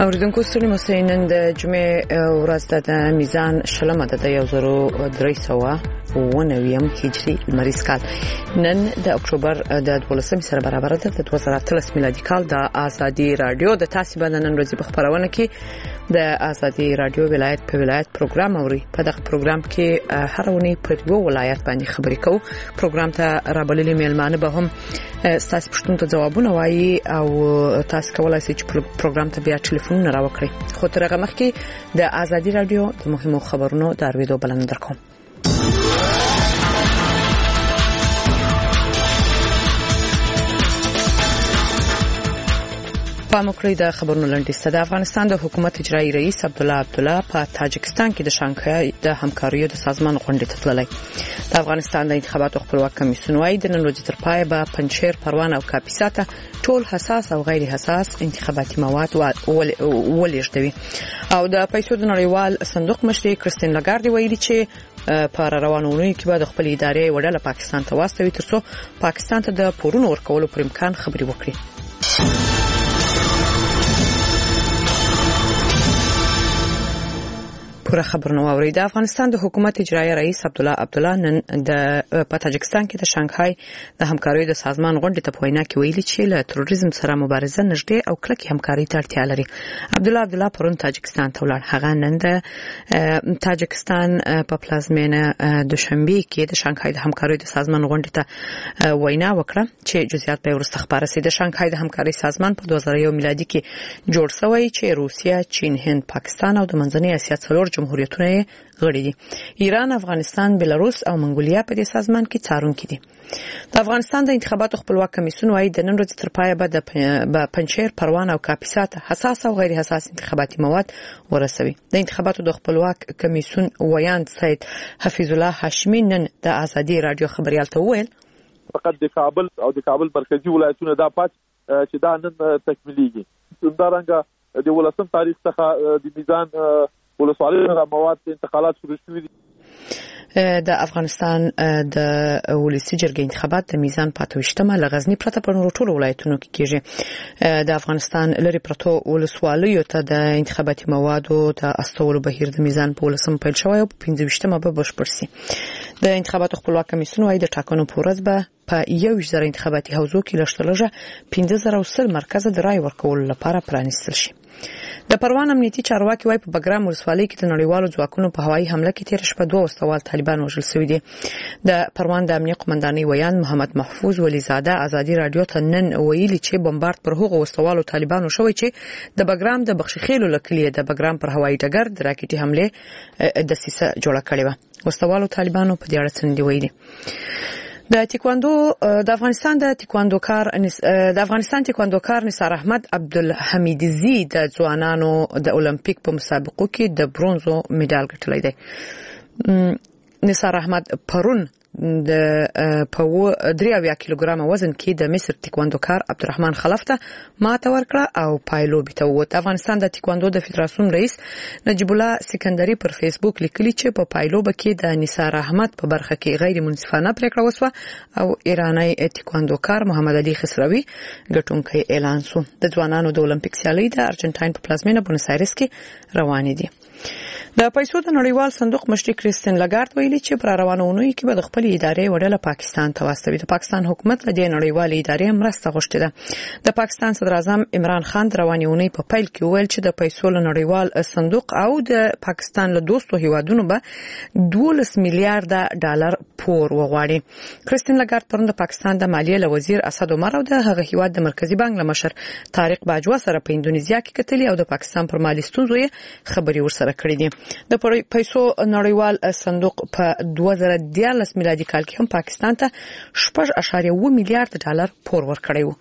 اوریدونکو ستړي مسئ نن د جمعې ورځ د میزان شلمه د 1390 هجري لمریز کال نن د اکتوبر د 12 سره برابر ده د 2013 میلادي کال د ازادي رادیو د تاسو باندې نن ورځې په خبرونه کې د ازادي رادیو ولایت په ولایت پروګرام اوري په دغه پروګرام کې هر ونی پر یو ولایت باندې خبرې کوو پروګرام ته رابللي میلمانه به هم تاسو پښتون ته ځوابونه وایي او تاسو کولای شئ چې پروګرام ته بیا ټلیفون راوکړئ خو تر هغه مخکې د ازادي رادیو د مهمو خبرونو د اورېدو بلنه درکوم پاموکړی د خبرونو لنډیسته د افغانستان د حکومت اجرایی رئیس عبدالله عبدالله په تاجکستان کې د شانګهای د همکاریو د سازمان غونډې ته تللی د افغانستان د انتخاباتو خپلواک کمیسیون وايي د نن ورځې تر پای به پنجشیر پروان او کاپیسا ته ټول حساس او غیر حساس انتخاباتي مواد ولېږدوي او د پیسو د نړیوال صندوق مشر کریستین لاګارد ویلي چې په روانو اونیو کې به د خپل ادارې وړاله پاکستان ته واستوي ترڅو پاکستان ته د پورونو ورکولو پر امکان خبري وکړي پوره خبرونه واوري د افغانستان د حکومت اجرایی رئیس عبدالله عبدالله نن د تاجکستان کې د شانګهای د همکاریو د سازمان غونډې ته وینا کې ویلي چې له تروریزم سره مبارزه نږدې او کلکې همکاري ته اړتیا لري عبدالله عبدالله پرون تاجکستان ته ولاړ هغه نن د تاجکستان په پلازمینه دوشنبه کې د شانګهای د همکاریو د سازمان غونډې ته وینا وکړه چې جزئیات به ورسته خبره سي د شانګهای د همکاري سازمان په 2001 میلادي کې جوړ شوی چې روسیا، چین، هند، پاکستان او د منځنۍ اسیا څلور جمهوریتونه غړي دي ایران، افغانستان، بلاروس او منګولیا په دې سازمان کې څارونکي دي د افغانستان د انتخاباتو خپلواک کمیسیون وايي د نن ورځې تر پایه به د پنجشیر پروان او کاپیسا ته حساس او غیر حساس انتخاباتي مواد ورسوي د انتخاباتو د خپلواک کمیسیون ویاند سید حفیظ الله هاشمي نن د ازادي رادیو خبريال ته وویل فقط د کابل او د کابل مرکزی ولایتونه دا پات چې دا نن تکمیلېږي همدارنګه د 18 تاریخ څخه د میزان ولسوالۍ مواد انتقالات شروع شوي دي د افغانستان د ولسی جرګې انتخابات د میزان پاتوشتمه لغزنی پرته په نورو ټولو ولایتونو کې کېږي د افغانستان لري پرته ولسوالیو ته د انتخاباتي موادو د استولو بهیر د میزان په ولسم پیل شوی او 15مه به بشپړ شي د انتخاباتو خپلواک کمیسیون وايي د ټاکنو په ورځ به په 1000 انتخاباتي حوزو کې لږترلږه 15000 مرکز د رای ورکولو لپاره پرانیستل شي د پروان امنیتي چارواکي وايي په بګرام ولسوالۍ کې د نړیوالو ځواکونو په هوایي حمله کې تیر شپه 2 وسوال طالبان وژل شوي دي د پروان د امنیت قومندانۍ ویان محمد محفوظ ولیزاده ازادي رادیو ته نن ویلي چې بمبارد پر هغو وسوالو طالبانو شوی چې د بګرام د بخشخیلو لکلیه د بګرام پر هوایي ډګر د راکټي حمله د سیسه جوړه کړې و وسوالو طالبانو په دې اړه څه ویلي د افغانستان تکواندوکار نثار احمد عبدالحمیدزی د ځوانانو د اولمپیک په مسابقو کې د برونزو مډال ګټلی دی نثار احمد پرون د په 3 کیلوګرام وزن کې د مصر تکواندوکار عبدالرحمن خلف ته ماته ورکړه او پایلوبي ته ووت افغانستان د تکواندو د فدراسیون رئیس نجیب الله سکندری پر فیسبوک لیکلی چې په پایلوبه کې د نثار احمد په برخه کې غیر منصفانه پریکړه وسوه او ایرانی تکواندوکار محمد علي خسروی ګټونکی اعلان شو د ځوانانو د اولمپیک سیالۍ د ارجنټاین په پلازمینه بونس ایرس کې روانې دي د پیسو د نړیوال صندوق مشر کریستین لاګارد ویلي چې پر روانو اونیو کې به د خپل ادارې وړاله پاکستان ته واستوي د پاکستان حکومت له دې نړیوال ادارې مرسته غوښتې ده د پاکستان صدر اعظم عمران خان رواني اونۍ په پیل کې ویل چې د پیسو له نړیوال صندوق او د پاکستان له دوستو هیوادونو به 12 میلیارډ ډالر پور وغواړي کریستین لاګارد پرون د پاکستان د مالیې له وزیر اسد عمر او د هغه هیواد د مرکزی بانک له مشر طارق باجوا سره په اندونیزیا کې کتلې او د پاکستان پر مالي ستونزو خبري ورسره کړې دي د پیسو نړیوال صندوق په 2013 میلادي کال کې هم پاکستان ته 6.1 میلیارډ ډالر پور ورکړی و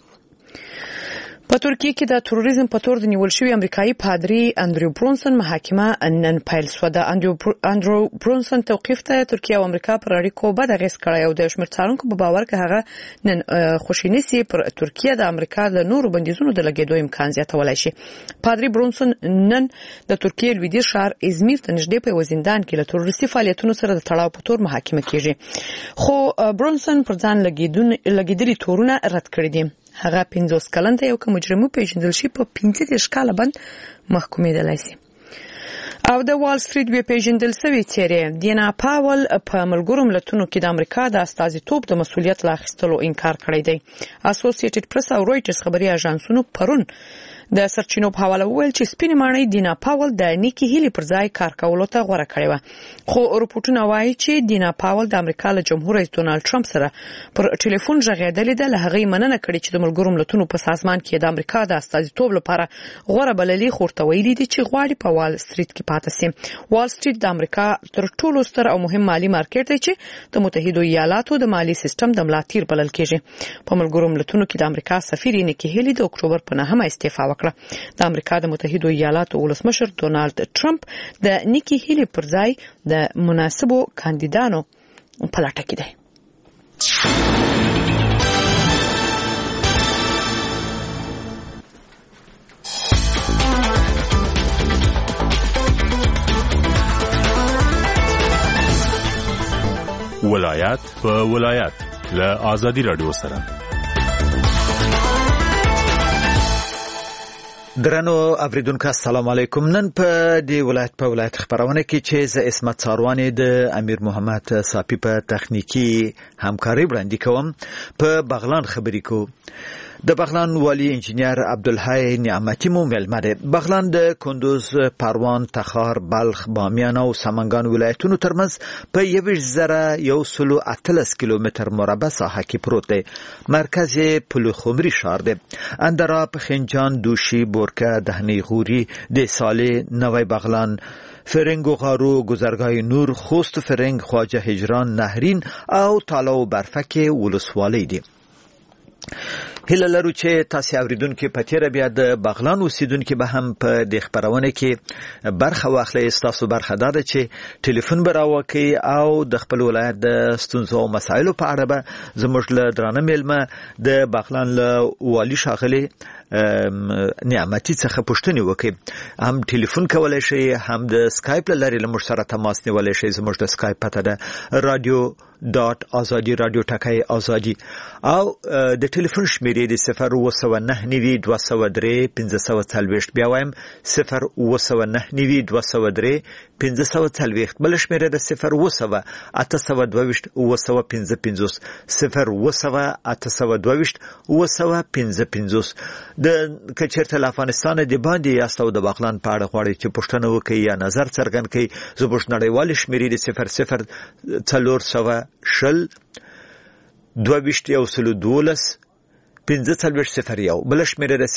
په ترکیه کې د تروریزم په تور د نیول شوی امریکایي پادری اندریو برونسن محاکمه نن پیل شو د اندریو برونسن توقیف ته ترکیه او امریکا پر اړیکو بد اغیز کړی او د شمیر څارونکو په باور کې هغه نن خوشینسي پر ترکیه د امریکا د نورو بندیزونو د لګیدو امکان زیاتولای شي پادری برونسن نن د ترکیه لویدیځ ښار ازمیر ته نږدې په وزندان کې له تروریستي فعالیتونو سره د تړاو په تور محاکمه کیږي خو برونسن پر ځان لګیدلي تورونه رد کړی دي هغه 50 کلن ته یو کوم مجرم پیژندل شي په 15 کال باندې محکومېدلای شي. او د وال سټریټ وی پیژندل سوي چیرې دینا پاول په ملګرو ملتونو کې د امریکا د استازیتوب د مسولیت لا اخیستلو انکار کړی دی. اسوسییټډ پریس او رويټرز خبري اژانسونو پرون د سرچینو په حواله ویل چې سپینې ماڼۍ دینا پاول د نیکی هیلی پر ځای کار کولو ته غوړه کړې و. خو رپورټونه وایي چې دینا پاول د امریکا له جمهور رئیس ډونالد ټرمپ سره پر ټلیفون ژغېدلې ده. له هغې مننه کړې چې د ملګرو ملتونو په سازمان کې د امریکا د استازیتوب لپاره غوړه بللې خورته ویلي دي چې غواړي په وال سټریټ کې پاتې شي. وال سټریټ د امریکا تر ټولو ستر او مهم مالی مارکیټ دی چې د متحده ایالاتو د مالی سیستم د ملا تیر بلل کېږي. په ملګرو ملتونو کې د امریکا سفیر نیکی هیلی د اکتوبر په 9 استعفا وکړه. د امریکا د متحده ایالاتو ولسمشر ډونالد ټرمپ د نیکی هیلی پر ځای د مناسبو کاندیدانو په لټه کې دی. ولایت په ولایت له آزادی رادیو سره. درنو اوریدونکو السلام علیکم. نن په دی ولایت په ولایت خبرونه کې چې ز اسمت څاروانی د امیر محمد صافی په تخنیکی همکاري وړاندې کوم. په بغلان خبرې کو. د بغلان والی انجینیر عبدالحی نعمتی مو ملمده. بغلان د کندوز، پروان، تخار، بلخ، بامیان او سمنګان ولایتونو ترمنځ په 1118 کیلومتر مربع ساحه کې پروت دی. مرکز یې پلخمری ښار دی. اندراب، خنجان، دوشي، بورکه، دهنی غوري، د سالې، نوی بغلان، فرنگ و غارو، گذرگاه نور، خوست فرنگ، خواجه هجران، نهرین او تالاو برفک ولسوالی دی. هله لرو چې تاسو اوریدونکو په تیر بیا د بغلان اوسیدونکو به هم په د خبرونه کې برخه واخلئ. تاسو برخه داده چې ټلیفون براوکي او د خپل ولایت د ستونزو او مسایلو په اړه به زموږ له درانه ملمه د بغلان له والی شاغلي نعمتي څخه پوښتنه وکړي. هم ټلیفون کولای شي، هم د اسکایپ لاري له موږ سره تماس نیولای شي. زموږ د اسکایپ پته ده radio.azadi radio ټکای ازادي او د ټلیفون شمیرې د 01992031540 بیا وایم 01992031540 بل شمیره د 01822 01822 د کچرته افغانستان د باندې یاستو د بغلان په اړه غواړي چې پښتنه وکړي یا نظر څرګند کړي. زبوش نړیوال شمیرې د 00412 1540 بل شمیره د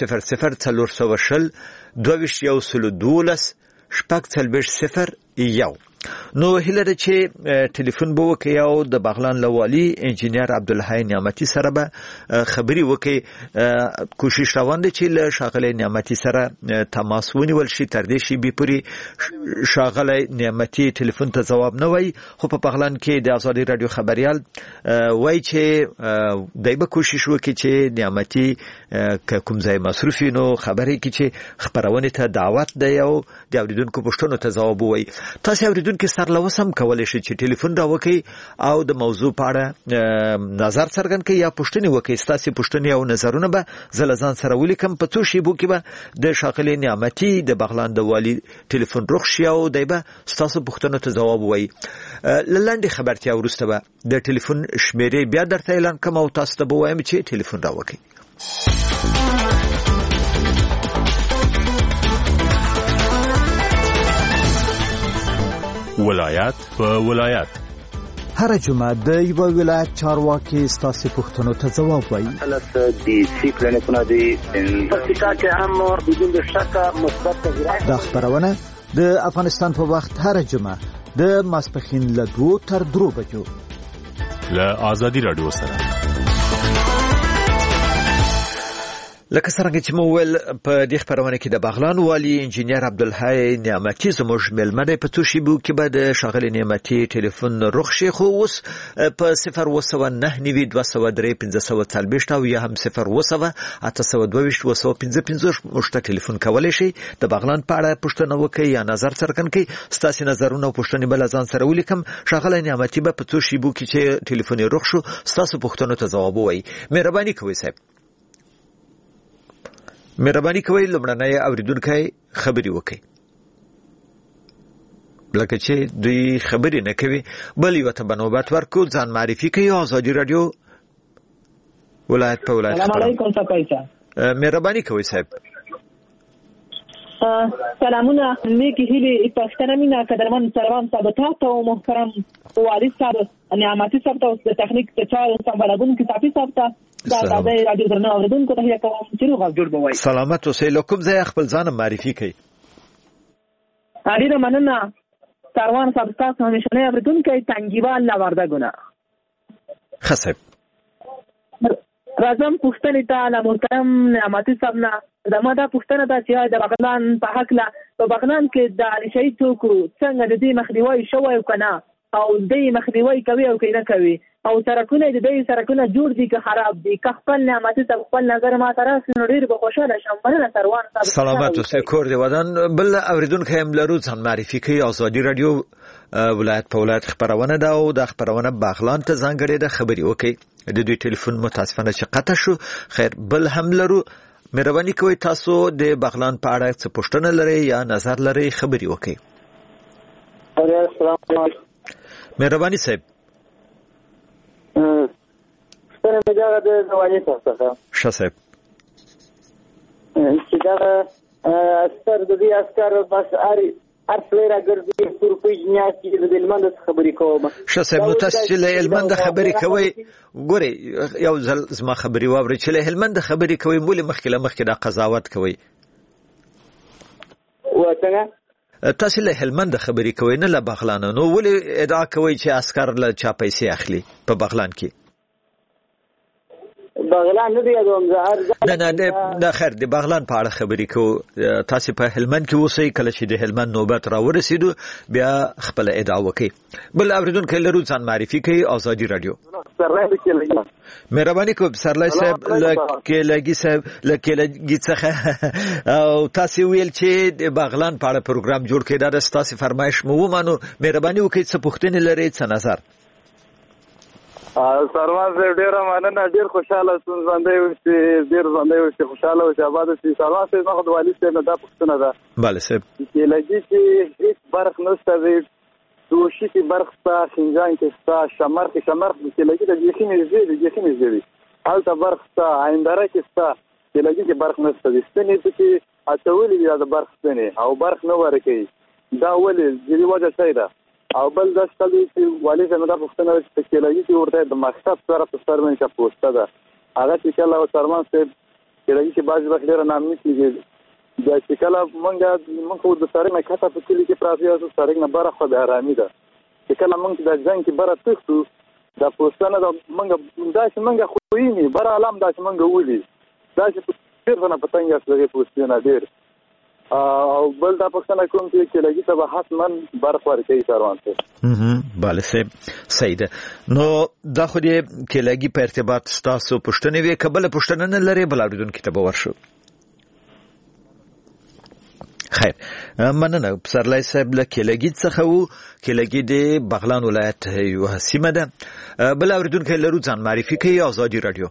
00412 نو هله چې ټلیفون به وکي او د بغلان لوالي انجینیر عبدالحی نعمتی سره به خبري وکي. کوشش روان دي چې له شاغله نعمتی سره تماس ونیول شي. تر دې شي به پوری شاغله نعمتی ټلیفون ته جواب نه وای. خو په بغلان کې د آزادي رادیو خبريال وای چې دایبه کوشش وکي چې نعمتی کوم ځای مصرفي نو خبري کې چې خبرونه ته دعوت دی او د اوریدونکو پښتنو ته جواب وای. تاسو اوریدونکو سره لوسم کولای شي چې ټلیفون راوکي او د موضوع په اړه نظر څرګند کړي یا پوښتنه وکړي. تاسو پوښتنه او نظرونه به زلزان سره ولیکم. په څو شی بو کې به د شاغلي نعمتي د بغلان د والی ټلیفون روخ شي او دایبه تاسو پوښتنه ته جواب وایي. لاندې خبرتیا ورسته به د ټلیفون شمیرې بیا درته اعلان کوم او تاسو ته به وایم چې ټلیفون راوکي. ولایت په ولایت هر جمعه د یو ولایت چارواکي ستاسو پوښتنو ته جواب وایي. د سیکلنکونه د پکتیکا کې هم بدون شک مثبت تغیرات. دا خبرونه د افغانستان په وخت هر جمعه د ماسپخین له 2 تر 3 بجو له آزادي رادیو سره. لکه څنګه چې مو ول په دې خبرونه کې د بغلان والی انجینیر عبدالحی نعمتی زموږ ملمنه په توشي بو کې به د شاغلي نعمتی ټلیفون روخ شي. خو اوس په 01992031540 او یا هم 01822 مشته ټلیفون کولای شي. د بغلان په اړه پوښتنه وکړي یا نظر څرګند کړي. ستاسو نظرونه او پوښتنې بل ځان سره ولیکم. شاغلي نعمتی به په توشي بو کې چې ټلیفون روخ شو ستاسو پوښتنو ته جواب وایي. مهرباني کوئ صاحب. مهرباني کوئ لمړنۍ اوریدونکو خبري وکړئ لکه چې دوی خبرې نه کوي بل یو ته بنوبت ورکو ځان معرفي کوي آزادي رادیو ولایت په ولایت السلام علیکم صاحب مهرباني کوئ صاحب سلامونه نیکی هیلې پښتنه مینا قدرمن سروان صاحب ته او محترم والد صاحب نعمتي صاحب ته د تخنیک ته چا سمبالګون کې صافي صاحب ته دا د رادیو درنو اوریدونکو ته یو کوم چې روغ جوړ بوي سلامت اوسئ لکم ځای خپل ځان معرفي کوي اړینه مننه سروان صاحب تاسو همیشه اوریدونکو تنګیوال لا وردګونه خصب راځم پښتنې ته له محترم نعمتي صاحب نه دمه دا پښتنه دا چې د بغلان په حق لا په بغلان کې د نشئی توکو څنګه د دې مخنیوي شوی کنه او د دې مخنیوي کوي او کینه کوي او سرکونه د دې سرکونه جوړ دي که خراب دي که خپل نعمتي صاحب خپل نظر ما ترس نړیر به خوشاله شم مننه سروان صاحب سلامت اوسئ کور دی ودان بل اوریدونکو هم لرو ځان معرفي کوي آزادي رادیو ولایت په ولایت خبرونه ده او د خبرونه بغلان ته ځانګړې ده خبري وکړي د دوی ټلیفون متاسفانه چې قطع شو خیر بل هم لرو مهرباني کوئ تاسو د بغلان په اړه څه پوښتنه لرئ یا نظر لرئ خبري وکړئ السلام علیکم مهرباني صاحب سره مجاغه د والد صاحب ښه صاحب چې دا اثر د دې اسکار بس ارفلرا ګرځي پورپی نیاسي د هلمند خبرې کوم ښه صاحب نو تاسو چې له هلمند خبرې کوئ ګورئ یو ځل زما خبرې واورئ چې له هلمند خبرې کوئ مولې مخکې دا قضاوت کوئ وڅنګه تاسو له هلمند خبرې کوئ نه له بغلان نو ولې ادعا کوئ چې عسكر له چا پیسې اخلي په بغلان کې بغلان نه دی دوم زهر نه خیر د بغلان په اړه خبرې کو تاسو په هلمند کې اوسئ کله چې د هلمند نوبت را ورسېدو بیا خپل ادعا وکړئ بل اوریدونکو لرو ځان معرفي کوي آزادي رادیو مهرباني کوم سرلای صاحب لکهلګي صاحب لکهلګي څخه او تاسو ویل چې د بغلان په اړه پروګرام جوړ کړئ دا تاسو فرمایش مو ومنو مهرباني وکړئ څه پوښتنه لرئ څه نظر سروان صاحب ډیر مننه ډیر خوشاله سون ژوندې وشي ډیر ژوندې وشي خوشاله او آباد شي سروان صاحب مخ د والد صاحب دا پوښتنه ده bale صاحب چې لګي چې هیڅ برخ نشته دی دوشي کې برخ تا شینجان کې ستا شمر کې لګي د جېخینې زیری حالت برخ تا آیندره کې ستا چې لګي چې برخ نشته دی ستنې چې اټولې د برخ ستنې او برخ نه ورکې دا ولې د وجه څه ده او بل د ستلي چې والد صاحب دا پوښتنه چې لګي چې ورته د مکتب سره په سر باندې پوسټه ده هغه چې کله سروان صاحب چې لګي چې باز وخت ډیر نام نشي دا چې کله مونږ د سره نه کته په کلی کې پراځي او سره نه بره خو به آرامي ده چې کله مونږ د ځان کې بره تخته دا پوسټنه د مونږ دا چې مونږ خوینی بره علام دا چې مونږ ولي دا چې ډیر نه پتنګ اسلګي پوسټنه ډیر او بل دا پښتنه کوم چې لګي ته حتمن برخ ورکړي سروان صاحب bale صاحب صحیح ده نو دا خو دې کې لګي په ارتباط تاسو پښتنه وی قبل پښتنه نه لري بل اړیدون کتاب ورشو خیر مننه سرلای صاحب لکه لګي څخه وو کې لګي د بغلان ولایت یو سیمه ده بل اړیدون کې لرو ځان معرفي کوي آزادي رادیو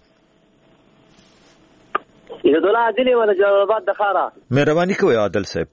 یو دوله عادل ولا جوابات د خارا مهرباني کوي عادل صاحب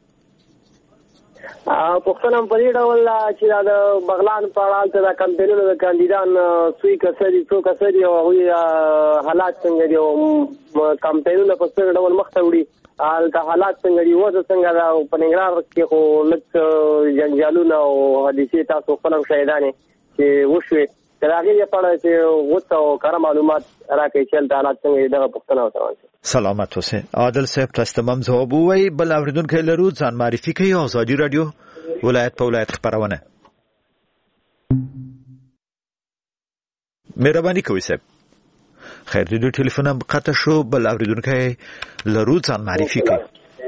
پښتنم په دې ډول چې د بغلان په اړه د کمپاینونو د کاندیدان سوی کسري څو کسري او حالات څنګه دي او کمپاینونو په څیر ډول مخته وړي د حالات څنګه دي وځه څنګه دا په ننګرهار کې خو لږ جنجالونه او حادثې تاسو خپل شاهدانې چې وشوي ترغه یې پړه چې وڅ او کار معلومات راکې چې د حالات څنګه دغه پښتنه وته سلامت اوسه عادل صاحب تاسو تمام جواب وای بل اوریدونکو لرو ځان معرفي کوي آزادي رادیو ولایت په ولایت خبرونه مهرباني کوي صاحب خیر دې ټلیفون هم قطع شو بل اوریدونکو لرو ځان معرفي کوي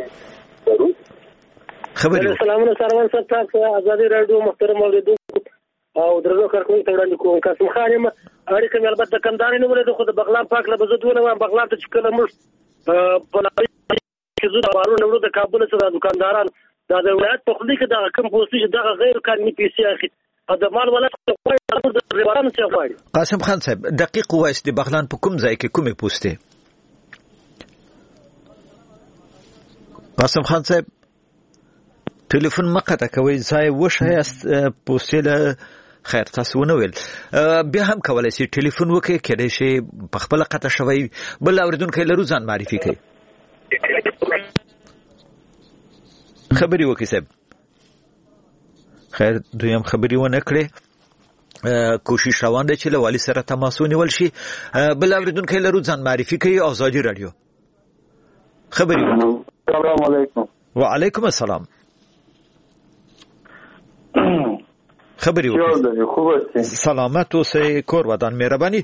خبري السلام علیکم سروان صاحب آزادي رادیو محترم اوریدونکو او درنو کارکونکو ته وړاندې کوم قاسم خان یم اړیکه مې البته کمداري نه ولې خو د بغلان پاک له بزدونه و بغلان ته چې کله موږ په لاري کې زو د بارو نورو د کابل سره دکانداران دا د ولایت په خلی کې دا کم پوسټ چې دا غیر قانوني پیسې اخی د مال ولایت د ریوان څخه غواړي قاسم خان صاحب دقیق وایي د بغلان په کوم ځای کې کومه پوسټه قاسم خان صاحب ټلیفون مقطع کوي ځای وشایست پوسټ له خیر تاسو ونه ویل بیا هم کولای شي ټلیفون وکړي کېدای شي په خپل قطع شوی بل اوریدونکو لرو ځان معرفي کوي خبري وکړي صاحب خیر دویم خبري ونه کړې کوشش روان دی چې له والي سره تماس ونیول شي بل اوریدونکو لرو ځان معرفي کوي ازادي رادیو خبري السلام علیکم وعلیکم السلام خبري وکړئ سلامت اوسئ کور ودان مهرباني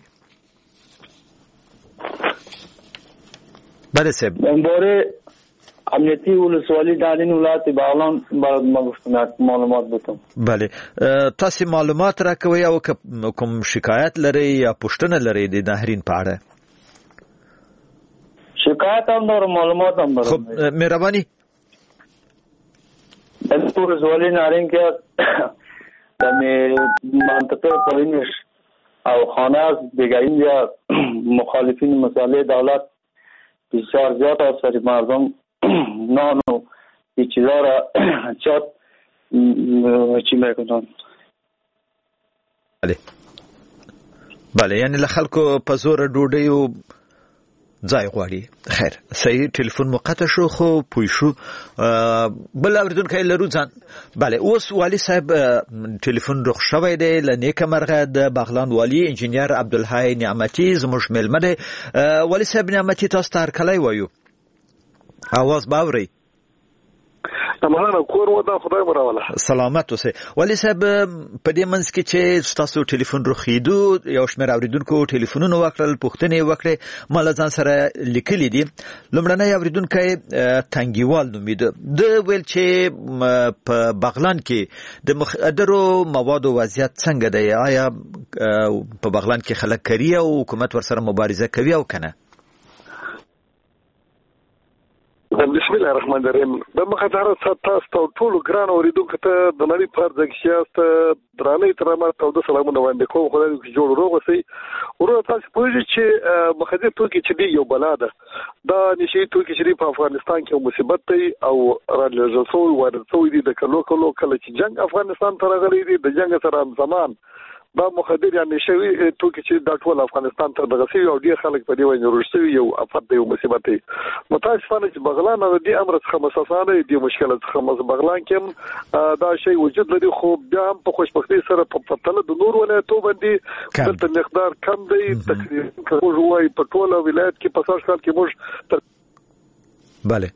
بله صاحب درباره امنیتی ولسوالی دالین ولایت بغلان باید معلومات بتم بله تاسو معلومات راکوي او کوم شکایت لري یا پوښتنه لري د نهرین په اړه شکایت هم نور معلومات هم خب مهرباني د ولسوالی نهرین کې در منطقه پایینش او خانه از بگرین یا مخالفین مسئله دولت بسیار زیاد است مردم نان و این چیزا را چات چی میکنن بله یعنی لخلکو په زور ډوډۍ او ځای غواړي خیر صحیح ټلیفون مقطع شو خو پوه شو بل اوریدونکو لرو ځان بله اوس والي صاحب ټلیفون رخ شوی دی له نیکه مرغه د بغلان والي انجینیر عبدالحی نعمتي زموږ میلمه دی والي صاحب نعمتي تاسو ته هرکلی وایو اواز باورئ مننه کور ودا خدای مراوله سلامت اوسئ والي صاحب په دې منځ کې چې تاسو ټلیفون روخیدو یو شمېر اوریدونکو ټلیفونونه وکړل پوښتنې وکړې مال ځان سره لیکلي دي لومړنی اوریدونکی تنګیوال نومیده د ویل چې په بغلان کې د مخدرو موادو وضعیت څنګه دی آیا په بغلان کې خلک کری او حکومت ورسره مبارزه کوي او کنه بسم الله الرحمن الرحیم د مخدره تاسو ټول ګران اوریدونکو ته د نړۍ په ځای کې سیاست درانه احترامات او د سلامونه وړاندې کوم خدای دې جوړ روغ وسی ورته تاسو پوهیږئ چې مخدر توکي چې دی یو بلا ده دا نشي توکي چې په افغانستان کې مصیبت دی او راځي څو ورته دی د کلو کله چې جنگ افغانستان ته راغلی دی د جنگ سره هم زمان دا مخدر یعنی شوی توکي چې د ټول افغانستان ته دغسي او ډیر خلک په دې وایي ورشي یو افت دی او مصیبت دی متاسفانه چې بغلان د دې امر څخه مساسانه دي مشکلات څخه بغلان کې دا شی وجود لري خو بیا هم په خوشبختي سره په پرتله د نور ولایتو باندې دلته مقدار کم دی تقریبا کوم وایي په ټول ولایت کې په سر کال کې موږ bale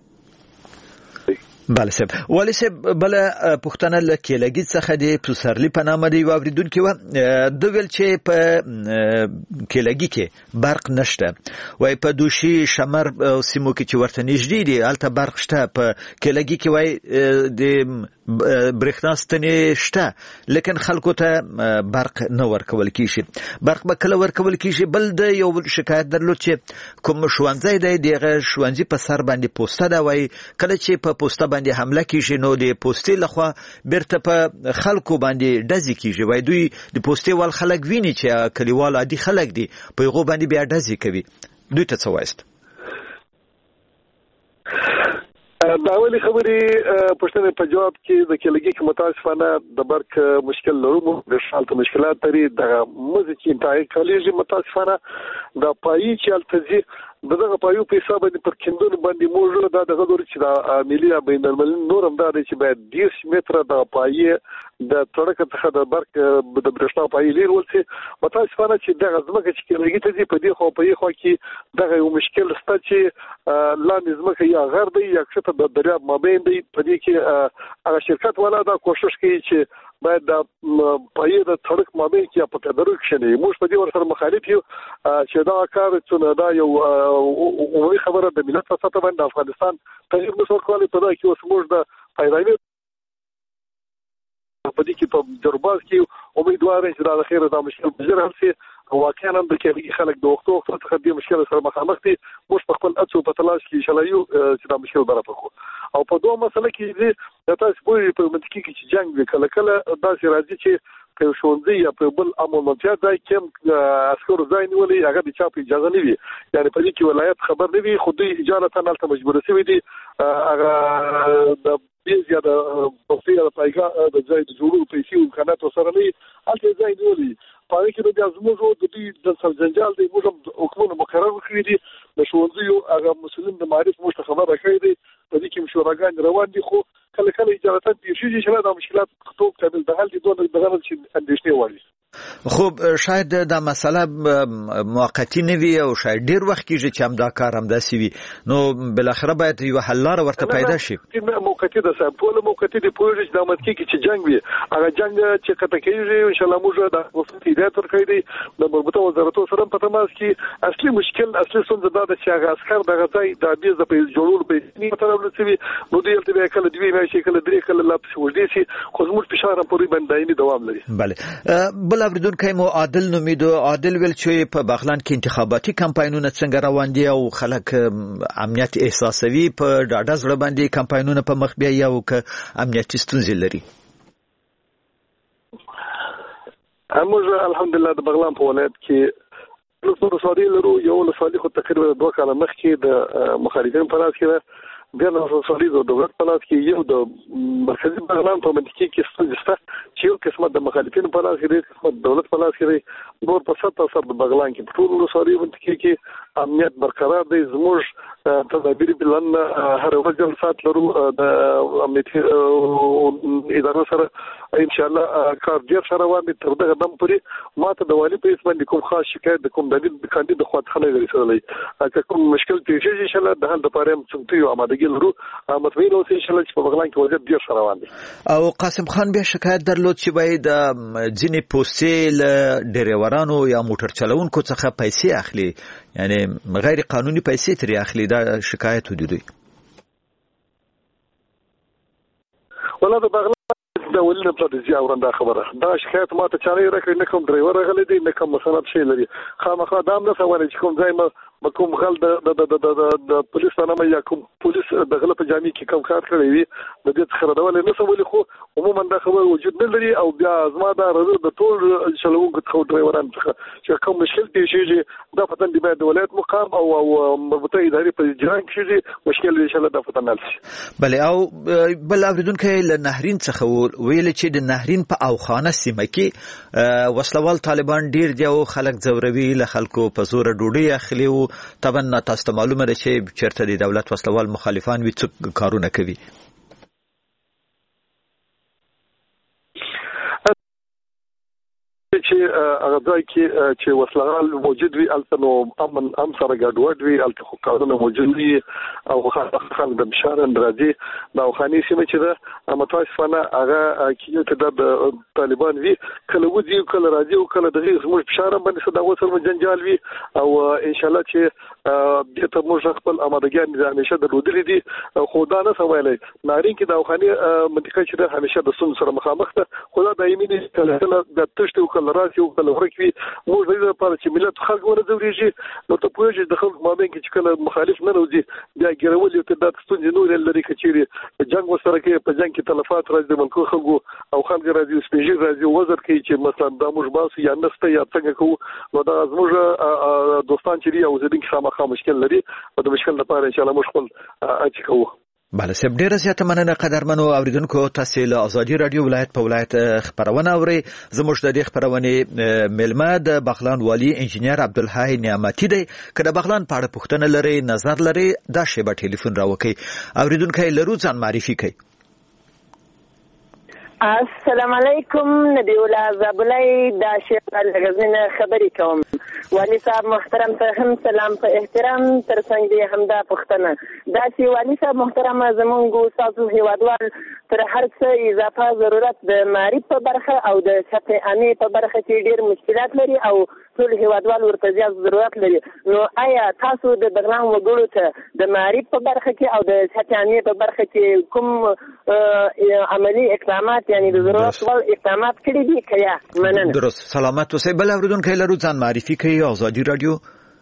بله صاحب والی صاحب بله پښتنه لکه لګی څخه دی پسرلی په نامه دی واوریدونکو د ویل چې په کېلګي کې برق نشته وای په دوشي شمر سیمو کې چې ورته نږدې دی البته برق شته په کېلګي کې وای د برېښنا ستنې شته لیکن خلکو ته برق نه ورکول کیږي برق به کله ورکول کیږي بل د یو شکایت درلود چې کوم ښوونځی دی دغه ښوونځي په سر باندې پوسټه دا وای کله چې په پوسټه باندې حمله کیږي نو د پوسټې لخوا بیرته په خلکو باندې ډزې کیږي وای دوی د پوسټې ول خلک ویني چې کلیوال عادي خلک دي په هغه باندې بیا ډزې کوي دوی ته څه وایست دا اولی خبرې پښتنه په جواب کې د کېلګي کې متاسفانه د برق مشکل لرو د شالت مشکلات لري د مزه چې انتهای کالېږي متاسفانه د پایي چې التزي دغه پایو په حساب باندې پر کندون باندې موجوده دا دغه ډول چې د ملي بین المللي نورم دا چې باید 10 متره د پایي د تړک څخه د برق د برښنا پایي لري ولسي متاسفانه چې دغه ځمکه چې کېلګي ته دي په دې خو په یو کې دغه یو مشکل ستا چې لاندې ځمکه یا غر دی یا کښته د دریاب مابین دی په دې کې هغه شرکت والا دا کوشش کوي چې باید د پایې د تړک مابین کې په تدریج شنه موږ په دې ورسره مخالف یو چې دا کار چې دا یو عمومي خبره د ملت په سطح باندې افغانستان تغیر مسور کولی په دا کې اوس موږ د پیدایي په دې کې په درباز کې امیدوار چې دا د خیر د مشکل بجر هم سي واقعا د کېږي خلک د وختو څخه د مشکل سره مخامخ دي موږ په خپل اڅو په تلاش کې شلایو چې دا مشکل برابر او په دوه مسله کې دي د تاسو په منطقي کې چې جنگ وکړه کله دا چې راځي چې په شونځي یا په بل امن منطقه ځای کې عسکرو ځای نیولې هغه د چا په اجازه نه وي یعنی په دې کې ولایت خبر نه وي خو دوی اجازه ته مجبور شوي دي هغه د بیزیا د پوسټي د پایګه د ځای د جوړولو پیسې او امکانات سره نه الته ځای نیولې په کې د ازموږ د دې د سرجنجال د موږ حکومت مقرر کړی دي د شونځي هغه مسلمان د معرفت مشتخبه راکړي دي په دې کې مشورګان روان دي خو کله اجازه دي چې د مشکلات خطوب کامل د حل دي دغه چې اندېښنې وړي خب شاید دا مسله موقتی نه وي او شاید ډیر وخت کېږي چې هم دا کار هم داسې وي نو بالاخره باید یو حل لاره ورته پیدا شي موقتی ده صاحب ټول موقتی دی پوهیږي چې د امت کې چې جنگ وي هغه جنگ چې کته کېږي ان شاء الله موږ د وسط هدایت ورکړي دي د مربوطه وزارتونو سره په تماس کې اصلي مشکل اصلي څه ده چې هغه عسكر دغه ځای د بیز د جوړول په نه طرف رسوي نو دوی تل به کله دوی ماشي کله درې کله لا وړي شي خو زموږ فشار پورې باندې دوام لري بله بل اوریدونکو مو عادل نومیدو عادل ویل چې په بغلان کې انتخاباتي کمپاینونه څنګه روان دي او خلک امنیت احساسوي په ډاډه زړه باندې کمپاینونه په مخ بیا یو ک امنیتي ستونزې لري موږ الحمدلله د بغلان په ولایت کې نو څو لرو یو لسالي خو تقریبا 2 کاله مخکې د مخالفین په لاس کې بیا د سوسیالیزم د دولت په لاس کې یو د مرکزی بغلان په منطقه کې ستاسو چې یو قسمه د مخالفین په لاس کې دی قسمه د دولت په لاس کې دی نور په 70% د بغلان کې ټول سوسیالیزم منطقه کې امنیت برقرار دی زموږ تدابیر بلن هر ورځ جلسات لرو د امنیتي ادارو سره ان شاء الله کار ډیر سره وامه تر دغه دم پورې ماته د والی په اساس باندې کوم خاص شکایت د کوم د کاندید خواطخنه ورسېدلې که کوم مشکل پیښ شي ان شاء الله د حل لپاره هم څنګه یو آمادګي لرو مطمئن اوسئ ان شاء الله چې په بغلان کې وضعیت ډیر سره روان دي او قاسم خان بیا شکایت درلود چې باید ځینې پوسټې له ډریورانو یا موټر چلوونکو څخه پیسې اخلي یعنی غیر قانوني پیسې ترې اخلي دا شکایت ودی ولا د بغلان د ولنه په دې اورنده خبره دا شکایت ماته چاري راکړي نه کوم ډرایور غلې دي نه کوم مسند شي لري خامخا دام نه سوال چې کوم ځای ما کوم غل د پولیس نامه یا کوم پولیس د غل په جامع کې کوم کار کړی وي د دې څخه ډول نه سوال خو عموما دا خبره وجود نه لري او بیا ازما دا رضا د ټول چلوونکو څخه ډرایوران څخه چې کوم مشکل پیښیږي دا پتن دی د ولایت مقام او مربوطه ادارې په جران کې مشکل ان شاء الله دا پتن نلسي بله او بل اوریدونکو له نهرین څخه ویل چې د نهرین په اوخانه سیمه کې وسلوال طالبان ډیر دی او خلک زوروي له خلکو په زور ډوډۍ اخلي او طبعا تاسو ته معلومه ده چې چیرته د دولت وسلوال مخالفان وي څه کارونه کوي چې هغه ځای کې چې وسلوال موجود وي البته نو امن سره ګډوډ وي البته خو کارونه موجود وي او خلک د بشارن راځي دا خاني سیمه چې ده متاسفانه هغه کې د طالبان وي کله ودی کله راځي او کله دغه زموږ بشاره باندې صدا وسل جنجال وي او ان شاء الله چې د ته موږ خپل آمادګي د همیشه د رودلې دي خو دا نه سوالای نارین کې د خاني منطقه چې ده همیشه د سن سره مخامخ ده خو دا دایمي نه کله د تشته او راسي او کله ورکوي موږ د لپاره چې ملت خلک ورځوريږي نو ته پوهیږي د خلک مابین کې چې کله مخالف نه راځي بیا ګرول یو ته د ستونزې نور لري کچېری جنگ وسره کې په جنگ کې تلفات راځي د ملکو خلکو او خلک راځي سپیژې راځي وزر کې چې مثلا د موږ باسو یا نسته یا څنګه کوو نو دا زموږ دوستان چې او زدين کې خامخا مشکل لري او د مشکل لپاره ان شاء الله موږ خپل اچ کوو بله سب ډیره زیاته مننه قدرمنو اوریدونکو تاسو له ازادي رادیو ولایت په ولایت خبرونه اوري زموږ د دې خبرونه ملما د بغلان والی انجنیر عبدالحی نعمتي دی کله بغلان په اړه پوښتنه لري نظر لري دا شیبه ټلیفون راوکي اوریدونکو لرو ځان معرفي کوي السلام علیکم نبی الله زابلای دا شیخ الغزنین خبرې کوم والی صاحب محترم ته هم سلام په احترام ترڅنګ دی همدا پښتنه دا چې والی صاحب محترم زمونږ تاسو هیوادوال تر هر څه اضافه ضرورت د معرفت په برخه او د سطح عامه په برخه کې ډیر مشکلات لري او ټول هیوادوال ورته زیات ضرورت لري نو آیا تاسو د بغلان وګړو ته د معرفت په برخه کې او د سطح عامه په برخه کې کوم عملی اقدامات یعنی د ضرورت ول اقدامات کړی دي کیا مننه درست سلامت اوسئ بل اوریدونکو لرو ځان معرفي کوي ازادي رادیو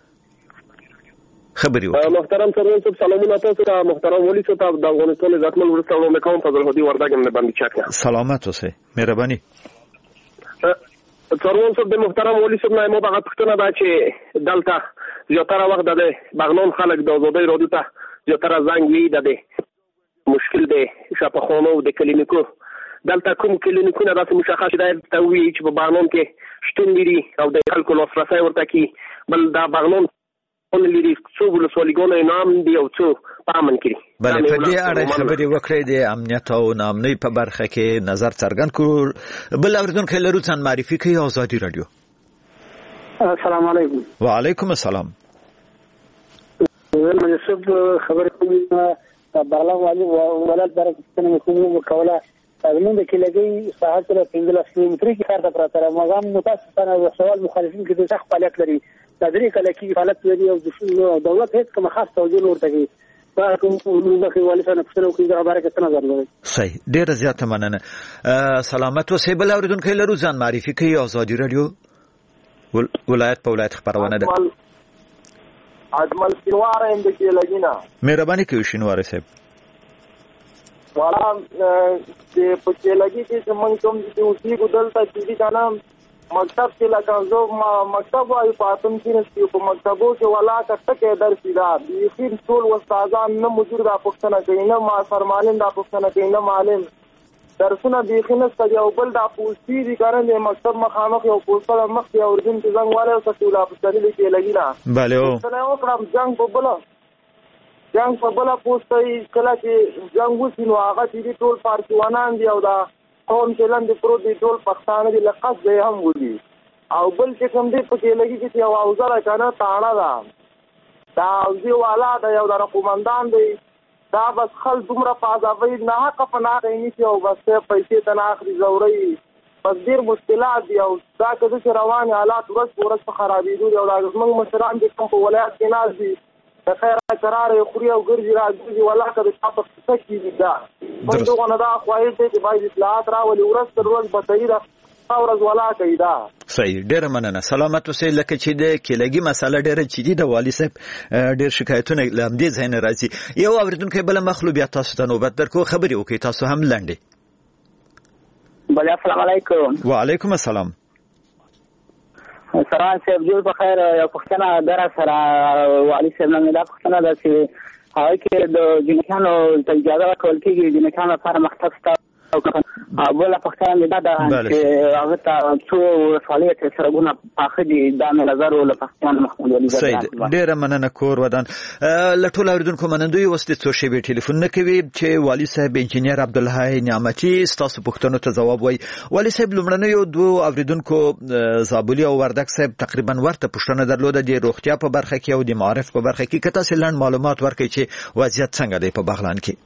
خبري محترم سرور سلامونه تاسو ته محترم ولی ته د افغانستان عزتمن ورسره کوم فضل هدي ورداګم نه باندې چاته سلامت اوسئ مهرباني څلور صاحب د محترم ولي صاحب نه مو دغه پوښتنه ده چې دلته زیاتره وخت د بغلان خلک د آزادۍ راډیو ته زیاتره زنګ وي د مشکل د شفاخانو د کلینیکو دلته کوم کلینیکونه داسې مشخص دی ته وایي چې په بغلان کې شتون لري او د خلکو لاسرسی ورته کوي بل دا بغلان لري څو ولسوالیګانو نام دی او څو په امن کړي بله په دې اړه خبرې وکړئ د امنیت او ناامنۍ په برخه کې نظر څرګند کړو بل اورېدونکی لرو ځان معرفي کوي ازادي راډیو السلام علیکم وعلیکم السلام منصب خبرې کوم بغلان والی ولادت برکتونه کوم وکوله زمونږ د کلیګي ساحه سره 15 کیلومتري کې کار ته پراته مګام متاسفانه سوال مخالفین کې د سخت فعالیت لري تدریج کله کې فعالیت لري او دولت هیڅ کوم خاص توجه ورته کوي دا کوم موږ والي سره پښتنو کې د خبره کې نظر لري صحیح ډیر زیاته مننه سلامت اوسئ بل اوریدونکو لرو ځان معرفي کوي ازادي راډیو ولایت په ولایت خبرونه ده اجمل شینوار هم د کلیګینا مهرباني کوئ شینوار صاحب والا چې په کلیګي کې څنګه کوم چې اوسې ګدلته چې دا مکتب کې لکه زه مکتب وايي پاتم چې په مکتبو کې ولا کټه کې درس دی یقین ټول استادان نه موجود دا پښتنه کوي نه ما فرمانین دا پښتنه کوي نه معلم درسونه بيخنه ستاسو بل دا پوسټي دي کارن د مکتب مخامخ یو پوسټر مخ یو ورجن چې څنګه والے او څه لا پښتنه کې لګی نه bale o څنګه وکړم جنگ په بل پوسټي کله چې جنگ وسینو هغه چې ټول پارتیوانان دی او دا قوم چلند پرو دی ټول پښتانه دی لقب دی هم ودی او بل چې کوم دی په کې لګي چې یو اوزره کنه تاړه ده دا اوزي والا دا یو د قومندان دی دا بس خل دومره پازاوي نه حق په نه غني چې او بس پیسې ته نه اخري زوري بس ډیر مشکلات دی او دا کده روان حالات ورځ په خرابېدو دی او دا موږ مشران د کوم په ولایت کې ناز دي د خیر قرار خوري او ګرځي راځي ولا کده تاسو څه کیږي دا موږ دغه دا خوایې چې باید اطلاعات راولي ورځ تر ورځ به تغیر اورز ولا کوي دا صحیح ډیر مننه سلامت اوسئ لکه چې د کلیګي مسله ډیره چې د والی صاحب ډیر شکایتونه لامدې ځین راځي یو اوریدونکو بل مخلوب یا تاسو ته نوبت درکو خبري وکي تاسو هم لنډي بل السلام علیکم وعلیکم السلام سلام صاحب جوړ په خیر یو پښتنه در سره والی صاحب نه دا پښتنه ده چې هغه کې د جنکانو اجازه ورکول کېږي جنکانو لپاره مکتب شته او بل پښتنه دا ده چې هغه ته څو فعالیت سرګونه پاخه دي دا نه نظر ول پښتنه محمود علي زاده ډیر مننه کور ودان لټول اوریدونکو منندوی وست څو شی به ټلیفون نه کوي چې والی صاحب انجینیر عبدالحی نعمتي تاسو پښتنو ته جواب وای والی صاحب لمړنه یو دوه اوریدونکو زابلی او وردک صاحب تقریبا ورته پښتنه درلوده د روغتیا په برخه کې او د معارف په برخه کې کته سلند معلومات ورکړي چې وضعیت څنګه دی په بغلان کې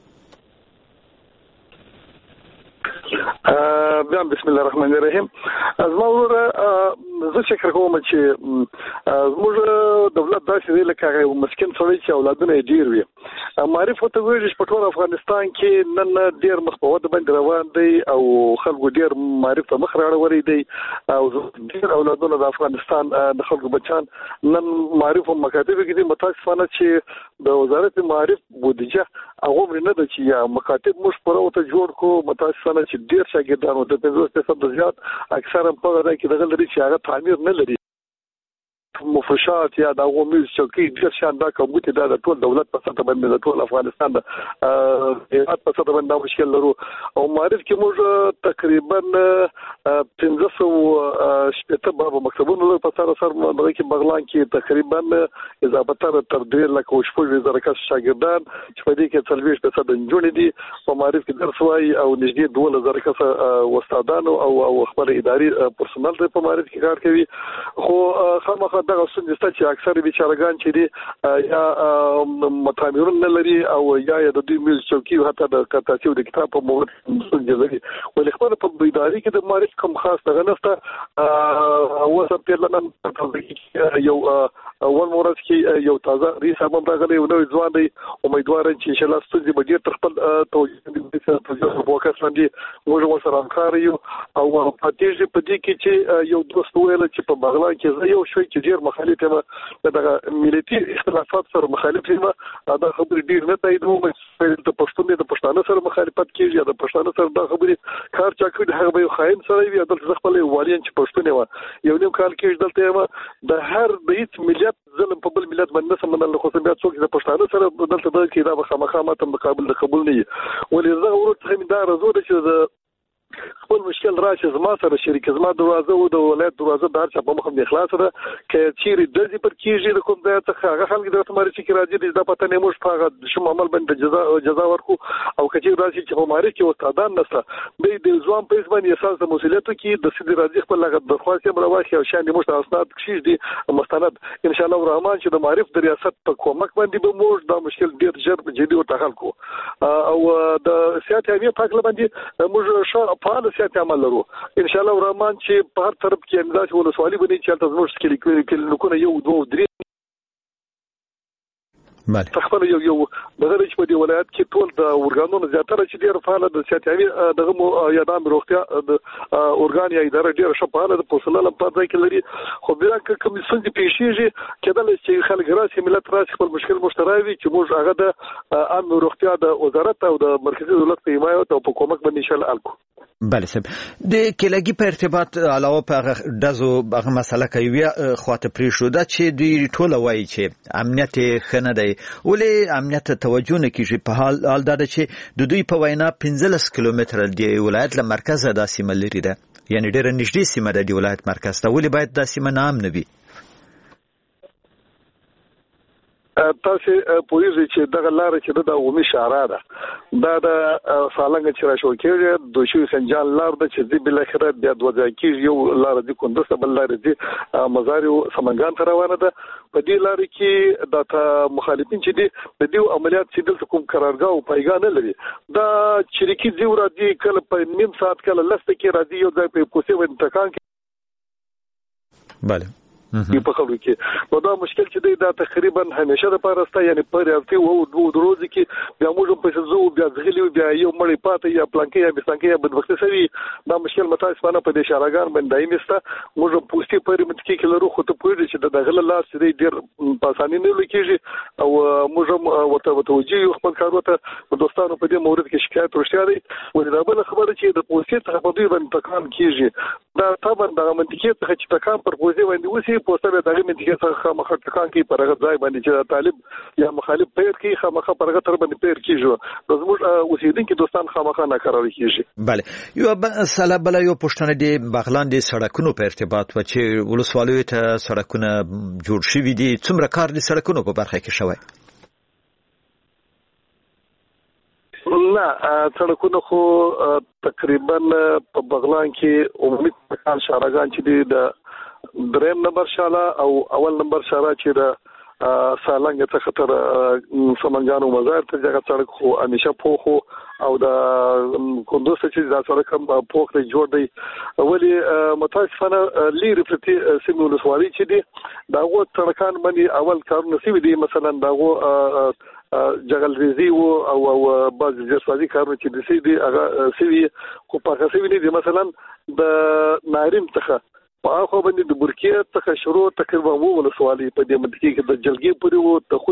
بسم الله الرحمن الرحیم زموږ زه فکر کوم چې زموږ دولت داسې دی لکه مسکین سړی چې اولادونه ډیر وي معرف ته ویل چې په ټول افغانستان کې نن ډیر مخبوط باندې روان دی او خلکو ډیر معرف ته مخ راوړی دی او ډیر اولادونه د افغانستان د خلکو بچان نن معرف او مکاتب کې دي متاسفانه چې د وزارت معرف بودیجه هغه نه د چې مکاتب مش پرو ته جوړ کو متاسفانه چې ډیر شاګردانو د 50% زیات اکثرا په غوډه کې دغه لري چې هغه تعمیر نه لري مفرشات یا د غومیز چوکۍ ډیر شاندار کومه دا د ټول دولت په سطح باندې د ټول افغانستان د هیات په سطح باندې مشکل لرو او معرف کې موږ تقریبا 1500 شپته باب مکتبونو په سر دغه کې بغلان کې تقریبا اضافه تر 2 لک او شپږ زره کس شاګردان چې په دې کې 40% نجونې دي په معرف کې درس وایي او نږدې 2000 کس استادانو او خبر اداري پرسونل په معرف کې کار کوي خو خامخا دغه څنګه چې اکثر بیچارهګان چې دي یا متامرون نه لري او یا د دوی میز چوکۍ حتی د کتابو د کتاب په موږ څنګه لري ولې خبر په اداري کې د معرف کوم خاص دغه نسته او څه په لنن یو ول مورس کې یو تازه ریس هم راغلی نو ځوان دی امیدوار چې ان شاء الله ستاسو به ډیر تر خپل توجه فوکس باندې موږ سره همکار یو او پاتېږي په دې کې چې یو دوست ویل چې په بغلان کې زه یو شوي چې ډیر مخالف یم دغه ملتي اختلافات سره مخالف یم دا خبرې ډیر نه تاییدوم چې د پښتون سره مخالفت کیږي د پښتون سره دا خبرې کار چا کړی هغه به خاين سره وي دلته خپل والین چې پښتون یو نیم کال کې دلته یم د هر د هیڅ ملت ظلم په بل ملت باندې سمندر خو بیا څوک د پښتون سره دلته د کې دا خامخا ماته مقابل د قبول نه ولې زه ورته هم دا رازو ده چې خپل مشکل راشي زما سره شریک زما دروازه او د ولایت دروازه د هر چا په مخ باندې خلاص ده چې چیرې د دې پر کېږي د کوم ځای ته هغه خلک د تماري چې راځي د پته نه موږ په شوم عمل باندې جزا ورکو او کچې راځي چې په ماري کې استادان نشته د ځوان په اسمن احساس د مسولیت کې د سړي راځي خپل لغت درخواست یې مرواشي او شان موږ اسناد کشي دي مستند ان شاء الله الرحمن چې د معرف د ریاست په کومک باندې به موږ دا مشکل ډیر ژر جدي او تحل کو او د سیاست امنیت په اړه باندې موږ فعال سیاست عمل لرو ان شاء الله الرحمن چې په هر طرف کې امداد ولسوالي باندې چې تاسو موږ کې یو دوه درې تخپل یو بغیر چې په دې ولایت کې ټول د اورګانونو زیاتره چې ډیر فعال د سیاستي دغه یادام روغتیا د اورګان یا اداره ډیر شفاله د پرسنل په ځای کې لري خو بیا کوم څه پیښیږي کله چې خلک راسي ملت راسي خپل مشکل مشترک چې موږ هغه د عام روغتیا د وزارت او د مرکزی دولت په حمایت او په کومک باندې ان شاء الله الکو بله سب د کلګي په ارتباط علاوه په دزو هغه مسله کوي خواته پری شو دا چې دوی ټوله وایي چې امنیت خنه دی ولې امنیت توجه نه کیږي په حال دا چې د دوی په وینا 15 کیلومتر دی ولایت له مرکز د سیمه لري ده یعنی ډېر نږدې سیمه ده د ولایت مرکز ته ولې باید د سیمه نام نه وي تاسو پوهیږئ چې دغه لار چې د عمومي شارع ده دا د سالنګ چې راشو کېږي د شوي سنجان لار د چې بل اخره بیا د وځي کې یو لار د کندوز بل لار د مزار او سمنګان ته روانه ده په دې لار کې د مخالفین چې دي د دې عملیات چې دلته کوم قرارګاه او پایګاه نه لري دا چریکي زیو راځي کله په نیم ساعت کله لسته کې راځي یو ځای په کوڅه و انتقال کې bale په خلکو کې نو دا مشکل چې دی دا تقریبا همیشه د پارسته یعنی پر هفته او دوه ورځې کې بیا موږ په څه زو بیا ځغلی بیا یو مړی پاتې یا پلانکې یا بسانکې یا بدبختي سوي دا مشکل متاسفانه په دې شارګان باندې دایمسته موږ پوسټي پر متکی کې لرو خو ته پوهیږي چې د غل لاس دې ډیر په اسانۍ نه لکېږي او موږ ورته توجیه خپل کار وته دوستانو په دې مورد کې شکایت ورشته دي ولې دا بل خبره چې د پوسټي څخه په دې باندې تکان کیږي دا طبعا د منطقي څخه چې تکان پر پوسټي باندې وسی پوسټه دغه منطقه څخه مخه تکان کې پرغه ځای باندې چې طالب یا مخالف پیر کې خامخه پرغه تر باندې پیر کیږي زموږ اوسیدونکو دوستان خامخه نه قرار کیږي bale یو مسله بل یو پښتنه دی بغلان دي سړکونو په ارتباط و چې ولسوالیو ته سړکونه جوړ شوي دي څومره کار دي سړکونو په برخه کې شوی نه سړکونو خو تقریبا په بغلان کې عمومي مکان شارګان چې دی د دریم نمبر شاله او اول نمبر شاره چې د سالنګ څخه تر سمنګان او مزار ته ځای سړک خو همیشه پوخو او د کندوز چې دا سړک هم پوخ دی جوړ دی ولی متاسفانه لري پرتی سیمه ولسوالۍ چې دی دا غو سړکان باندې اول کارونه سوي دي مثلا دا غو جغل ریزي او باز جسوازي کارونه چې دي سي دي هغه سوي خو په هغه سوي دي مثلا د ناریم څخه په اخو باندې د برکیه څخه شروع تقریبا وو ولسوالۍ په دې منطقه کې د جلګي پورې وو ته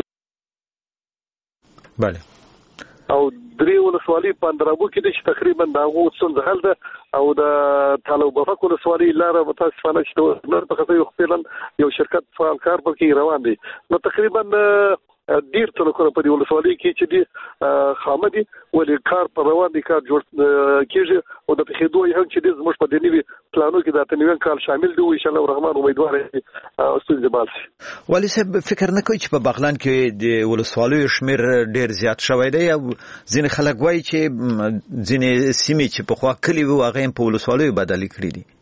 bale او درې ولسوالۍ په اندرابو کې د تقریبا دا وو څنګه حل ده او د طالب وفق ولسوالۍ لاره متاسفانه چې نور په خپل خپلن یو شرکت فعال کار پکې روان دي نو تقریبا ډیر څه کوي په دې ولسوالۍ کې چې دي خامدي ولې کار پر روان دي کار جوړ کیږي او د خېدو یو چې د زموږ په دنیوي پلانو کې د تنوین کال شامل دي ان شاء الله الرحمن امیدوار یم استاد جبال ولی صاحب فکر نه کوي چې په بغلان کې د ولسوالیو شمیر ډیر زیات شوی دی او ځینې خلک وایي چې ځینې سیمې چې په خوا کلی وو هغه په ولسوالیو بدل کړي دي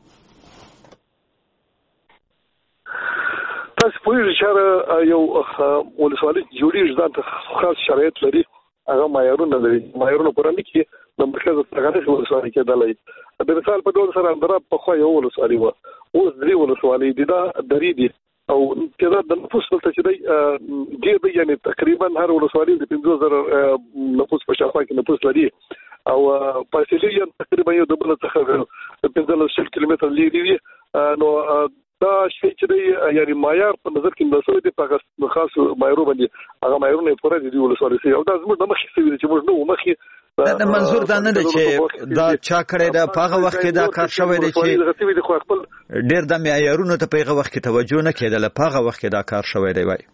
تاسو پوهیږئ چې یو ولسوالۍ جوړیږي ځان ته خاص شرایط لري هغه معیارونه لري معیارونه پرانه کې د مرکز څنګه ولسوالۍ کې دلای د مثال په ډول سره اندراب په خو یو ولسوالۍ و اوس درې ولسوالۍ دي دا درې دي او تعداد د نفوس ته چې دی ډیر دی یعنی تقریبا هر ولسوالي د 15000 نفوس په شاوخوا کې نفوس لري او فاصله تقریبا یو د بل څخه 15 کیلومتر لري وي نو دا شی چې دی یعنی معیار په نظر کې مسوي دی په خاص معیارو باندې هغه معیارونه پوره دي ولسوالي او دا زموږ د مخې سوي چې موږ نو مخې دا منظور دا نه دی چې دا چا کړی دا په هغه وخت کې دا کار شوی دی چې ډېر د معیارونو ته په هغه وخت کې توجه نه کېدله په هغه وخت کې دا کار شوی دی وای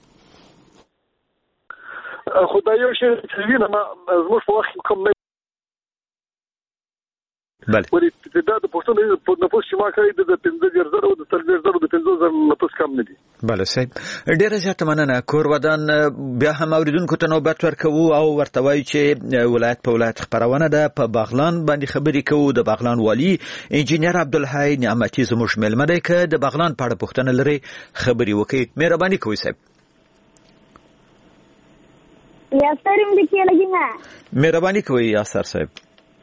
خدای یو شی چې وینم زموږ په وخت کوم بله ولې دا د پښتون په نفوس چې ما کړی د 15000 او د 13000 د 15000 نفوس کم نه دي بله صاحب ډیره زیاته مننه کور ودان بیا هم اوریدونکو ته نوبت ورکوو او ورته وایو چې ولایت په ولایت خبرونه ده په باغلان باندې خبرې کوو د باغلان والی انجینر عبدالحی نعمتي زموږ مېلمه دی که د باغلان په اړه پوښتنه لري خبرې وکړئ مهرباني کوئ صاحب یاسر هم دکې لګي نه مهرباني کوئ یاسر صاحب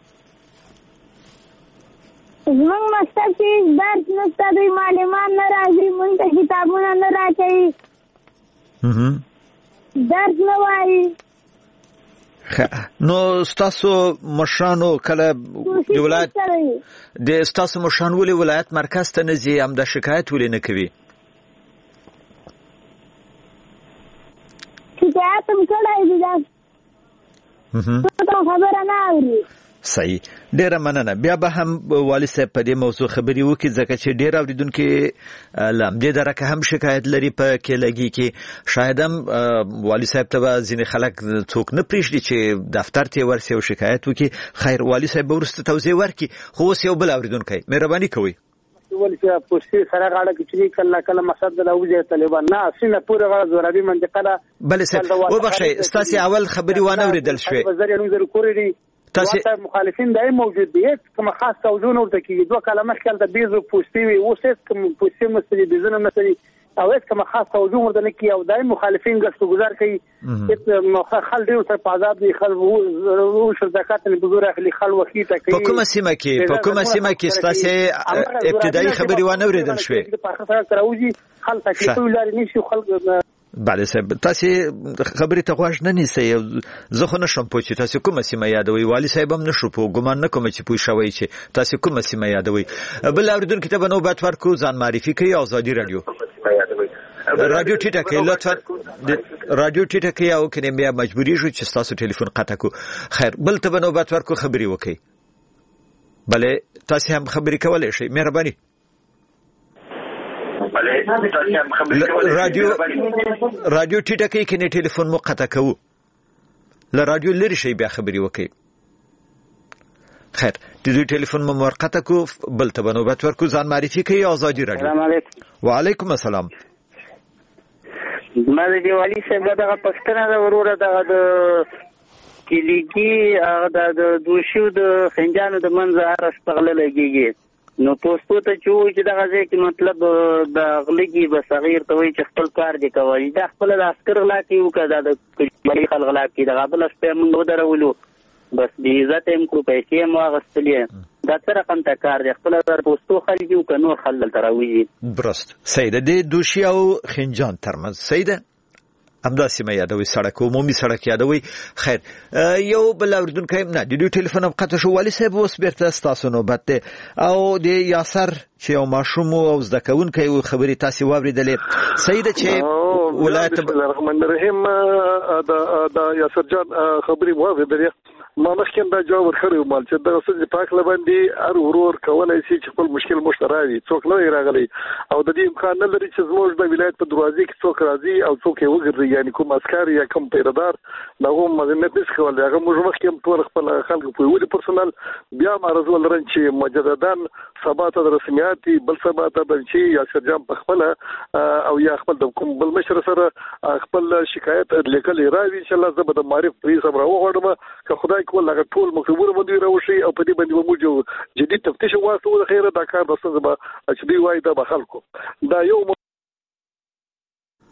زمونږ مکتب کې درس نشته دی معلمان نه راځي مونږ ته کتابونه نه راکوي درس نه وایي نو ستاسو مشرانو کله د ولایت د ستاسو مشران ولې ولایت مرکز ته نه ځي هم د شکایت ولې نه کوي شکایت هم کړی دی دا خبره نه اوري صحیح ډیره مننه بیا به هم والي صاحب په دې موضوع خبرې وکړي ځکه چې ډیر اوریدونکو لامدې درکه هم شکایت لري په کېلګي کې شاید هم والي صاحب ته ځینې خلک څوک نه پریږدي چې دفتر ته ورسي او شکایت وکړي خیر والي صاحب ورسته توضیح ورکړي خو اوس یو بل اوریدونکو مهرباني کوئ ول چې پوسټي سره غاړه کې چې کله مقصد د اوجه طالبان نه اسنه پوره غاړه زورابي منطقه ده بل څه وبخښئ ستاسو اول خبري وانه اوریدل شوې تاسو مخالفین دای موجود دي کوم خاص توجه نه ورته کیږي دوه کلمه مخکې د بیزو پوسټي وي اوس کوم پوسټي مسلې بيزنه مسلې او هیڅ کوم خاص توجه ورته نه کیږي او دای مخالفین ګستو گزار کوي خل ډیر څه په آزاد دي خل وو شرکت نه بزرګ اخلي خل وخیته کوي په کومه سیمه کې ستاسو ابتدایي خبري وانه اوریدل شوې په خاطر تراوجي خل تکلیف لري نشي خلک بله صاحب تاسو خبرې ته غواړئ نه نیسئ زه خو نشم پوه چې تاسو کومه سیمه یادوي والي صاحب هم نشو پوه ګمان نه کوم چې پوه شوی چې تاسو کومه سیمه یادوي بل اوریدونکو ته به نوبت ورکړو ځان معرفي کوي ازادي رادیو رادیو ټیټه کې لطفا رادیو ټیټه کې او کنه بیا مجبوری شو چې تاسو ټلیفون قطع کو خیر بل ته به نوبت ورکړو خبري وکړي بله تاسو هم خبري کولای شئ مهرباني رادیو ټیټه کې کنه ټلیفون مو قطع کوو له رادیو لري شي بیا خبري وکړي خیر د دې ټلیفون مو ورقطه کو بل ته بنوبت ورکو ځان معرفي کوي ازادي رادیو السلام علیکم وعلیکم السلام ما د والي صاحب دغه پښتنه د وروره دغه د کلیګي هغه د دوشو د خنجانو د منځه ارستغله لګيږي نو پوسټو ته چې دغه ځکه مطلب د غلګي بصغیر ته وي چې خپل کار دی کوي دا خپل د عسكر لا کې وکړه د کلی خلک لا کې دغه بل سپه موږ درولو بس دې عزت هم کو پیسې مو غستلې دا تر رقم ته کار دی خپل د پوسټو خلګي او کنو خلل تراوي برست سیده د دوشي او خنجان ترمنځ سیده همدا سیمه یادوي سړک عمومي سړک یادوي خیر یو بل اوردونکو نه د ټلیفون په قطع شو والي صاحب اوس بیرته تاسو نوبت او د یاسر چې یو ماشوم او زده کوونکی خبري تاسو واوریدلې سیده چې ولایت الرحمن الرحیم دا یاسر جان خبري واوریدلې ما مخکې دا جواب ورکړی مال چې دا څه پاک لبندي ار ورور کولای شي چې خپل مشکل مشتراوي څوک نه راغلي او د دې امکان نه لري چې زموږ د ولایت په دروازې کې څوک راځي او څوک یې وګرځي یعنی کوم عسكر یا کوم پیردار دغه مزنه نس کول هغه موږ مخکې ټول خپل خلک په وړي پرسونل بیا مرزو لرن چې مجدداً ثبات د رسمیات بل ثبات د چې یا سرجام په خپل او یا خپل د کوم بل مشر سره خپل شکایت لیکل راوي ان شاء الله زبر د معرف پری صبر وغوړم که خدای کول هغه ټول مکتوبونه باندې راوشي او په دې باندې موږ جدي تفتیش واسو د خیره د کار د څه چې دی وای د خلکو دا یو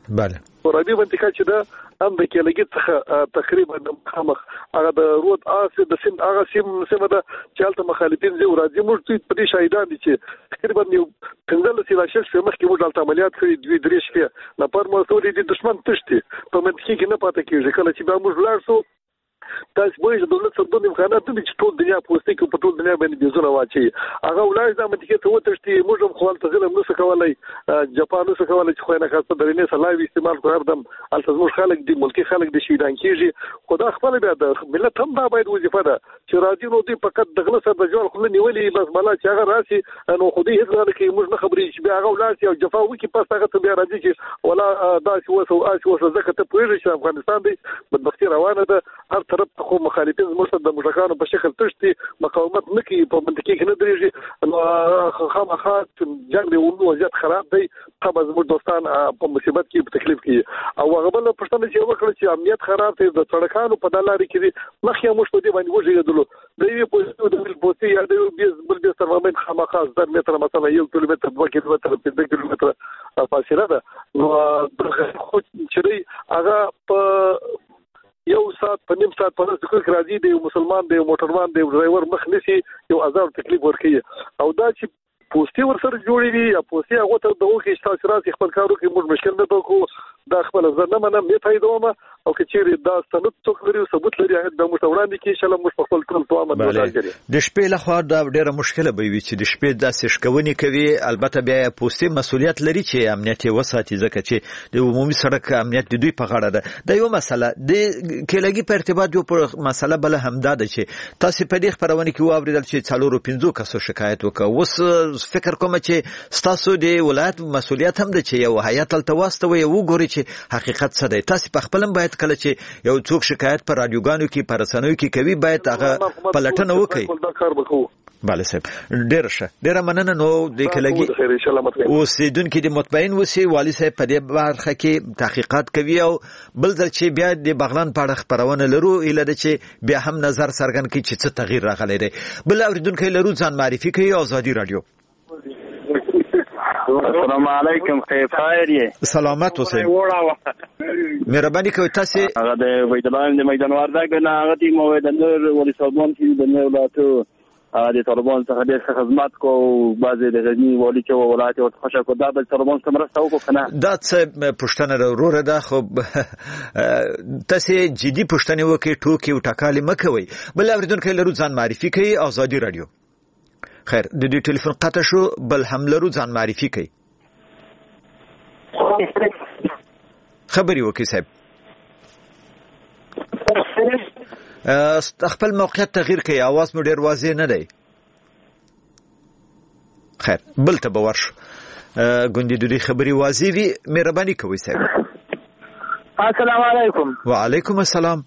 بله رابي منطقه چې دا هم د کېلګي څخه تقریبا مخامخ هغه د رود آس د سیند هغه سیمه ده چې هلته مخالفین زه راځي موږ په دې شاهدان دي چې تقریبا یو څنګه چې راشل چې مخکې موږ هلته عملیات کړی دوی درې شپې نه پر مو ټول دي دشمن تشتي په منطقه کې نه پاتې کیږي کله چې به موږ لاړ شو تاسو به د دولت سره د امکاناتو چې ټول دنیا پوسټي کې په ټول دنیا باندې بيزونه واچي هغه ولای د منطقه ته وتشتي موږ هم خپل تزلم نو څه کولای جاپان نو څه کولای چې خو نه خاصه درنه سلاوي استعمال کوي هردم التزمو خلک دي ملکی خلک دي شیدان کیږي خدا خپل بیا د ملت هم دا باید وظیفه ده چې راځي نو دوی فقط دغه سره د جوړ خپل نیولې بس مالا چې هغه راسي نو خو دې هیڅ نه کوي موږ نه خبرې چې بیا هغه ولاسي او جفا وکي پس هغه ته بیا راځي چې ولا دا چې وسو زکه ته پوهیږي چې افغانستان دی بدبختي روانه ده هر طرف خو مخالفین زموږ د مشرکانو په شکل تشتي مقاومت نکي په منطقه کې نه درېږي نو خامخا جنگ دی ونو وضعیت خراب دی خو زموږ دوستان په مصیبت کې په تکلیف کې او هغه بل پښتنه چې وکړي چې امنیت خراب دی د سړکانو په دلاري کې مخکې موږ په دې باندې وژغېدلو د یوې پوسټو د بل پوسټي یا د بل د سرمامن خامخا 10 متره مثلا 1 کیلومتر 2 کیلومتر 5 کیلومتر فاصله ده نو خو چې هغه په یو ساعت په نیم ساعت په لږ کې راځي دی مسلمان دی موټرمان دی ډرایور مخ نسی یو عذاب تکلیف ورکړي او دا چې پوسټي ورسره جوړي وي یا پوسټي هغه ته د وخت تاسو راځي خپل کارو کې موږ مشکل نه دوکو دا خپل ځنه منم نه فائدومه او کچېری دا ستنه څوک لري ثبوت لري هغه د مشوړاندې کې انشاء الله موږ خپل ټول توامه وکړي د شپې له خوا دا ډیره مشکله به وي چې د شپې داسې شکونی کوي البته بیا پوسټي مسولیت لري چې امنیت وساتي ځکه چې د عمومي سړک امنیت د دوی په غاړه ده د یو مسله د کېلګي په ارتباط یو پر مسله بل همدا ده چې تاسو په دې خبرونه کې واوریدل چې 4-5 کسو شکایت وکړ وس فکر کوم چې تاسو د ولایت مسولیت هم ده چې یو هیئت تلتواستوي او ګوري چې حقیقت څه دی تاسو په خپلم باید کله چې یو څوک شکایت پر رادیوګانو کې پر رسنیو کې کوي باید هغه پلټنه وکړي بله صاحب ډیره مننه نو د کلګي اوسیدونکو د مطمئن وسی والی صاحب په دې برخه کې تحقیقات کوي او بل ځل چې بیا د بغلان په اړه خبرونه لرو اله د چې بیا هم نظر څرګند کړي چې څه تغییر راغلی دی بل اوریدونکو لرو ځان معرفي کوي آزادی رادیو السلام علیکم خیر یې سلامت اوسئ مهرباني کوئ تاسو هغه د ویدلان د میدان وردګ نه هغه ټیم وې د نور ولې صوبان چې د نور ولایتو د طالبان څخه د خدمت کو بعضې د غزنی والي چې ولایت او خوشا کو دا د طالبان سره مرسته وکړه کنه دا څه پښتنه وروره ده خو تاسو جدي پښتنه وکي ټوکی او ټکالي مکوي بل اوریدونکو لرو ځان معرفي کوي آزادی رادیو خیر د دې ټلیفون قطع شو بل هم لرو ځان معرفي کوي خبري وکي صاحب خپل موقعیت تغییر کوي आवाज مو ډیر واضح نه دی خیر بل ته به ورش ګوندې د دې خبري واضح وي مهرباني کوئ صاحب السلام علیکم وعلیکم السلام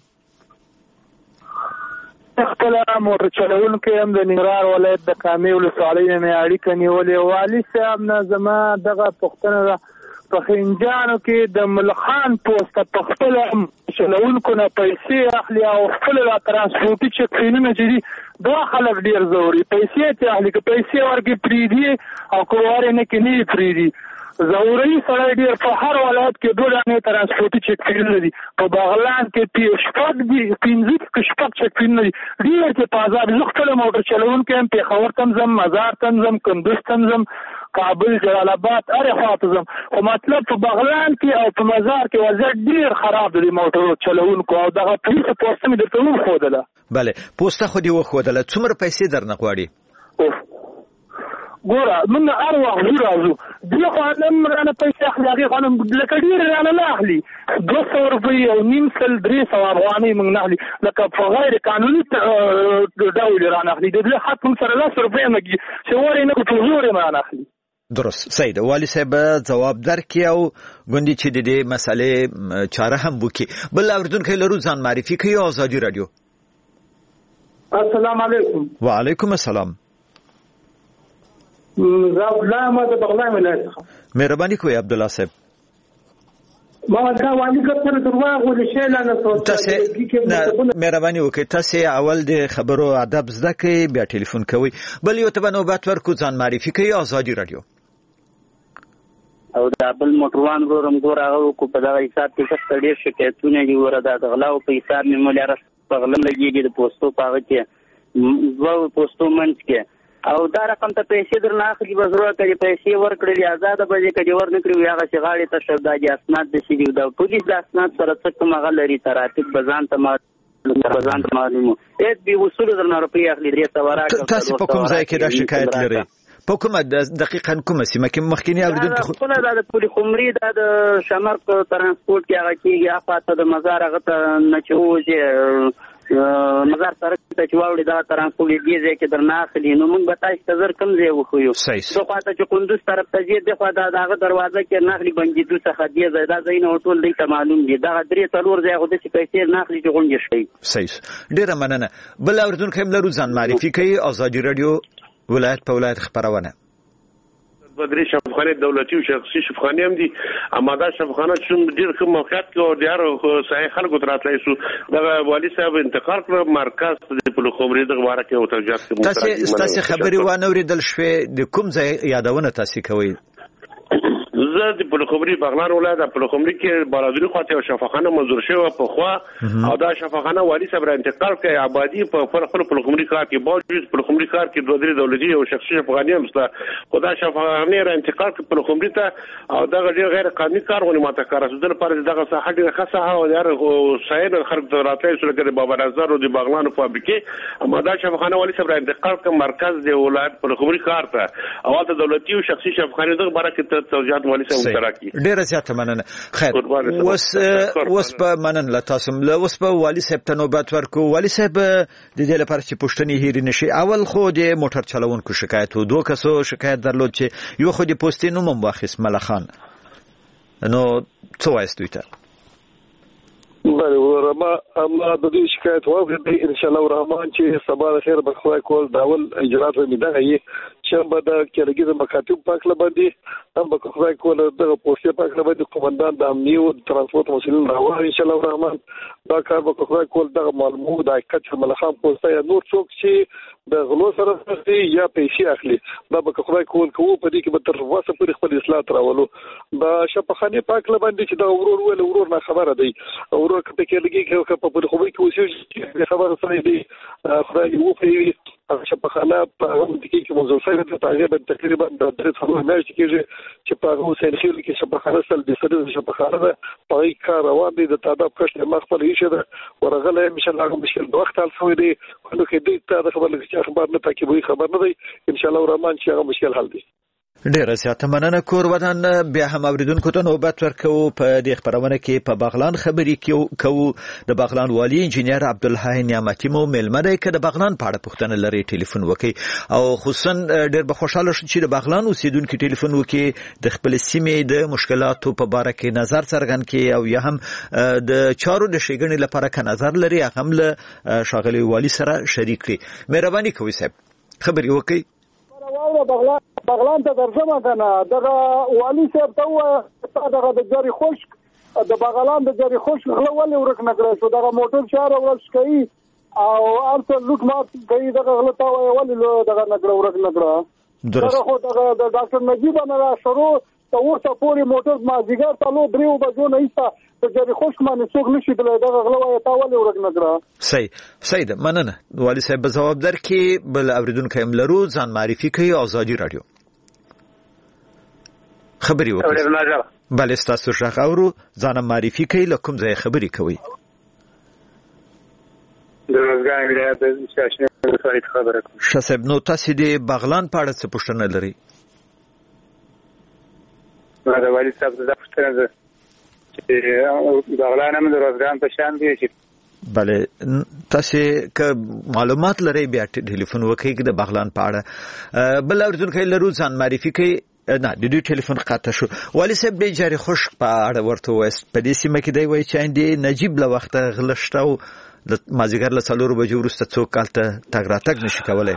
خپل موټر چلونکو هم د ننګرهار ولایت د کامې ولسوالۍ نه اړیکه نیولې والي صاحب نه زما دغه پښتنه په خنجانو کې د ملخان پوسټ په خپل چلونکو نه پیسې اخلي او خپل لا ترانسپورتي چکینونه چې دا خلک ډیر زوري پیسې ته اخلي که پیسې ورګي پریدي او کواره نه کې نه پریدي زوري سره ډیر په هر ولایت کې دوه نه ترانسپورتي چکینونه دي په بغلان کې شپږ دي 15 شپږ چکینونه دي ډیر چې په آزاد خپل موټر چلونکو هم په خبر تنظیم مزار تنظیم کندوز تنظیم کابل جلال آباد اره خاطزم خو مطلب په بغلان کې او په مزار کې وضعیت ډیر خراب دی موټر چلونکو او دغه پولیس پوسټ مې درته وښودله بله پوسټه خو دې وښودله څومره پیسې درنه غواړي ګوره من هر وخت راځو دغه خانم رانه پیسې اخلي هغې خانم لکه ډېر رانه نه اخلي 200 روپۍ او نیم سل 300 افغانۍ موږ نه اخلي لکه په غیر قانوني ډول رانه اخلي د دې حق موږ سره 10 روپۍ مګي چې ورې نه په زور یې رانه اخلي درست سید والی صاحب جواب درکړي او ګوندې چې د دې مسلې چاره هم وکړي بل اوریدونکو لرو ځان معرفي کوي آزادی رادیو السلام علیکم وعلیکم السلام زه ما د بغلان ولایت مهرباني کوئ عبدالله صاحب ما دا والی کتر درواغ ولې شی لاله تاسو مهرباني وکړئ تاسو اول د خبرو ادب زده کړئ بیا ټلیفون کوئ بل یو ته نوبت ورکو ځان معرفي کوي آزادی رادیو او دا بل موټروان ورم ګور هغه کو په دغه حساب کې څه ډېر شکایتونه دي ورته د غلاو په حساب مې مولاره په غلم لګيږي د پوسټو په هغه کې دوه پوسټو منځ کې او دا رقم ته پیسې درنه اخلي به ضرورت لري پیسې ورکړي آزاد به کړي ورنکړي هغه شغاړي ته شوداجي اسناد د شي دا پولیس د اسناد سره څه کوم غلري تراتب بزان ته معلومه اې به وصول درنه روپیه اخلي درې سوارا تاسو په کوم ځای کې دا شکایت لري په کومه دقیقاً کومه سیمه کې مخکینی اوریدونکو خو نه د پولی خمري د شمر ترانسپورت کې هغه کېږي افاته د مزار هغه ته نه چوځي مزار سره ته چواوړي دا ترانسپورت دی چې درنه اخلي نو موږ به تاسو ته زر کم ځای وخیو خو خاطر چې کندوز طرف ته ځي دغه دغه دروازه کې ناخلي بنګیدو څخه دی زیاده زین او ټول دی ته معلوم دي دا درې څلور ځای خو د پیسې ناخلي چې غونډه شي صحیح ډیره مننه بل اوریدونکو هم لرو ځان معرفي کوي ازادي رادیو ولایت په ولایت خبرونه بدري شفاخانه دولتي او شخصي شفاخانه هم دي اما دا شفاخانه چې ډیر کوم موقعیت کې او ډیر صحیح خلکو تراتلای شو دا والي صاحب انتقال کړ مرکز د پلوخمري د غواره کې او توجیهات تاسو خبري وانه ورېدل شوې د کوم ځای یادونه تاسو کوي زه د پلوخمري بغلان ولایت د پلوخمري کې بلادري خواته شفاخانه منظور شوی په خوا او دا شفاخانه والي صاحب انتقال کوي آبادی په خپل پلوخمري کار کې باوجود پلوخمري کار کې دوه درې دولتي او شخصي شفاخانه هم شته خدا شفاخانه را انتقال کوي پلوخمري ته او دا غیر قانوني کار غونې ماته کار اساس لپاره دغه ساحه ډیره خاصه او یار صحیح خلک راتلای شو لکه بابا نظر او د بغلان فابریکې اما دا شفاخانه والي صاحب انتقال کوي مرکز د ولایت پلوخمري کار ته او د دولتي او شخصي شفاخانه دغه باره کې توجیهات ډیره زیاته مننه خیر وس په مننه لا تاسو له وس په والي صاحب ته نوبت ورکو والي صاحب د دې لپاره چې پښتني هېری نشي اول خو د موټر چلوونکو شکایت و دوه کسو شکایت درلود چې یو خو د پوسټې نوم واخیس ملخان نو څه وایستوي ته بله ورما اما د دې شکایت واورئ ان شاء الله الرحمن چې سبا د خیر بخوای کول داول اجرات مې ده یې چې به د کېلګي د مکاتب پاک لبندي هم به خدای کول د پوسټ پاک لبندي قومندان د امنیت او ترانسپورت مسولین راوړي ان شاء الله الرحمن دا کار به خدای کول د معلومات د حقیقت ملخان پوسټ یا نور څوک چې د غلو سره سختي یا پیسې اخلي دا به خدای کول کوو په دې کې به تر واسه پورې خپل اصلاح راولو دا شپخانه پاک لبندي چې دا ورور نه خبره دی ورور کته کېلګي کې په خبرې کې اوسې خبره سره دی خدای یو په شپخانه په هغه کې موضوع سره تقریبا د 3 میاشتې کې چې په حسین خیل کې شپخانه سل د سره شپخانه په کار روان دي د تعداد کښ ما خپل هیڅ ده ورغله ان شاء الله مشکل د وخت حل شوی دی نو کې دې ته خبر لګي اخبار نه تعقیبوي خبر نه دی ان شاء الله الرحمن چې هغه مشکل حل دی ډیره زیاته مننه کور ودان بیا هم اوریدونکو ته نوبت ورکو په دې خبرونه کې په بغلان خبري کوو د بغلان والی انجینر عبدالحی نعمتي مو ملمه دی چې د بغلان په اړه پوښتنه لري ټلیفون وکي او خصوصا ډیر به خوشاله شي چې د بغلان اوسیدونکو ټلیفون وکي د خپل سیمې د مشکلاتو په اړه کې نظر څرګند کړي او یا هم د چارو د شګنې لپاره ک نظر لري هم له شاغلي والی سره شریک کړي مهرباني کوي صاحب خبري وکي بغلان ته درځم کنه دغه والی صاحب ته دغه د جری خشک د بغلان د جری خشک غلو ولې ورک نکړې شو دغه موټر چار ورس کوي او ارته لوټ مات کوي دغه غلطه ولې دغه نکړه ورک نکړه دغه خو دغه د ډاکټر نجیب نه شروع ته ورته پوری موټر ما زیګر ته لو دریو بجو نه ایسته د جری خشک باندې څوک نشي بلای دغه غلو ته ولې ورک نکړه صحیح مننه والی صاحب جواب درکې بل اوریدونکو هم لرو ځان معرفي کوي ازادي رادیو خبري وکړه بل تاسو شخ اورو ځان معرفي کوي لکم ځای خبري کوي د روزګان ولایت د شاشنه ولسوالۍ خبره کوم شاسب نو تاسو د بغلان په اړه څه پوښتنه لري دا والی صاحب د پوښتنه ده چې بغلان هم د روزګان په شان دی چې بله تاسو که معلومات لري بیا ټلیفون وکړئ د بغلان په اړه بل اوریدونکو لرو ځان معرفي کوي نه د دې ټلیفون قطع شو والی صاحب د جاری خشک په اړه ورته وایي په دې سیمه کې دی وایي چې اندې نجیب له وخت غلشتو د مازیګر له 4 بجو وروسته څوک کالته تګ راتګ نشي کولای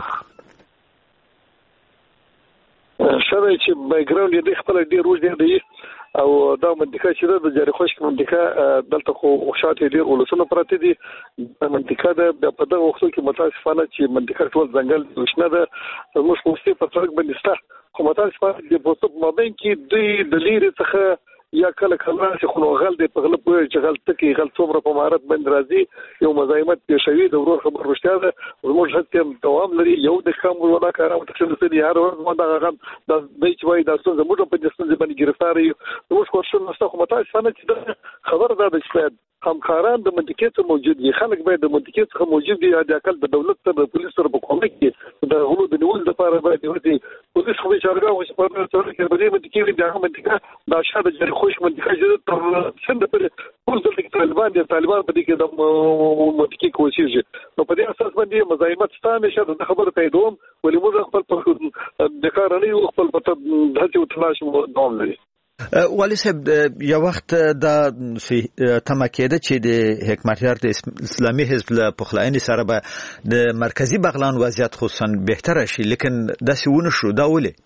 شرای چې بیک ګراوند یې خپل ډیر روز دی او دا منطقه چې د جاری خشک منطقه دلته خو وښاته ډیر ولسونه پراته دي منطقه د په دغه وخت کې متاسفانه چې منطقه ټول ځنګل وشنه ده موږ خو په څرګ باندې خو متاسف د پوسټ مابین کې دوی د لیرې څخه یا کله کله چې خو غل دی په غلط وي چې غلط کې غلط څومره په مهارت باندې راځي یو مزاحمت پیښوي د ورور خبر رښتیا ده زموږ هڅه دوام لري یو د کوم ولا کارو ته چې د هر ورځ باندې هغه د دې چې وای د څه زموږ په دې څه باندې گرفتار یو زموږ کوشش نشته خو متاسفانه چې خبر ده چې همکاران د منطقې څخه موجود دي خلک باید د منطقې څخه موجود دي د اقل د دولت سره د پولیسو سره په کومک کې د غلو د نیول لپاره باید وي پولیس خو چارګه او په څیر کې د دې منطقې د هغه منطقه د شاده جری خوش منطقه جوړ تر څنګه پر ټول د طالبان په دې کې د منطقې کوشش نو په دې اساس باندې مزاحمت ستانه شه د خبره پیدوم ولې موږ خپل د کارنۍ خپل په دغه تلاش دوام لري والی صاحب یو وخت دا تمکیده چې د حکمتیار د اسلامي حزب له پخلاینې سره به د مرکزی بغلان وضعیت خصوصا بهتره شي لیکن داسې ونه شو دا ولې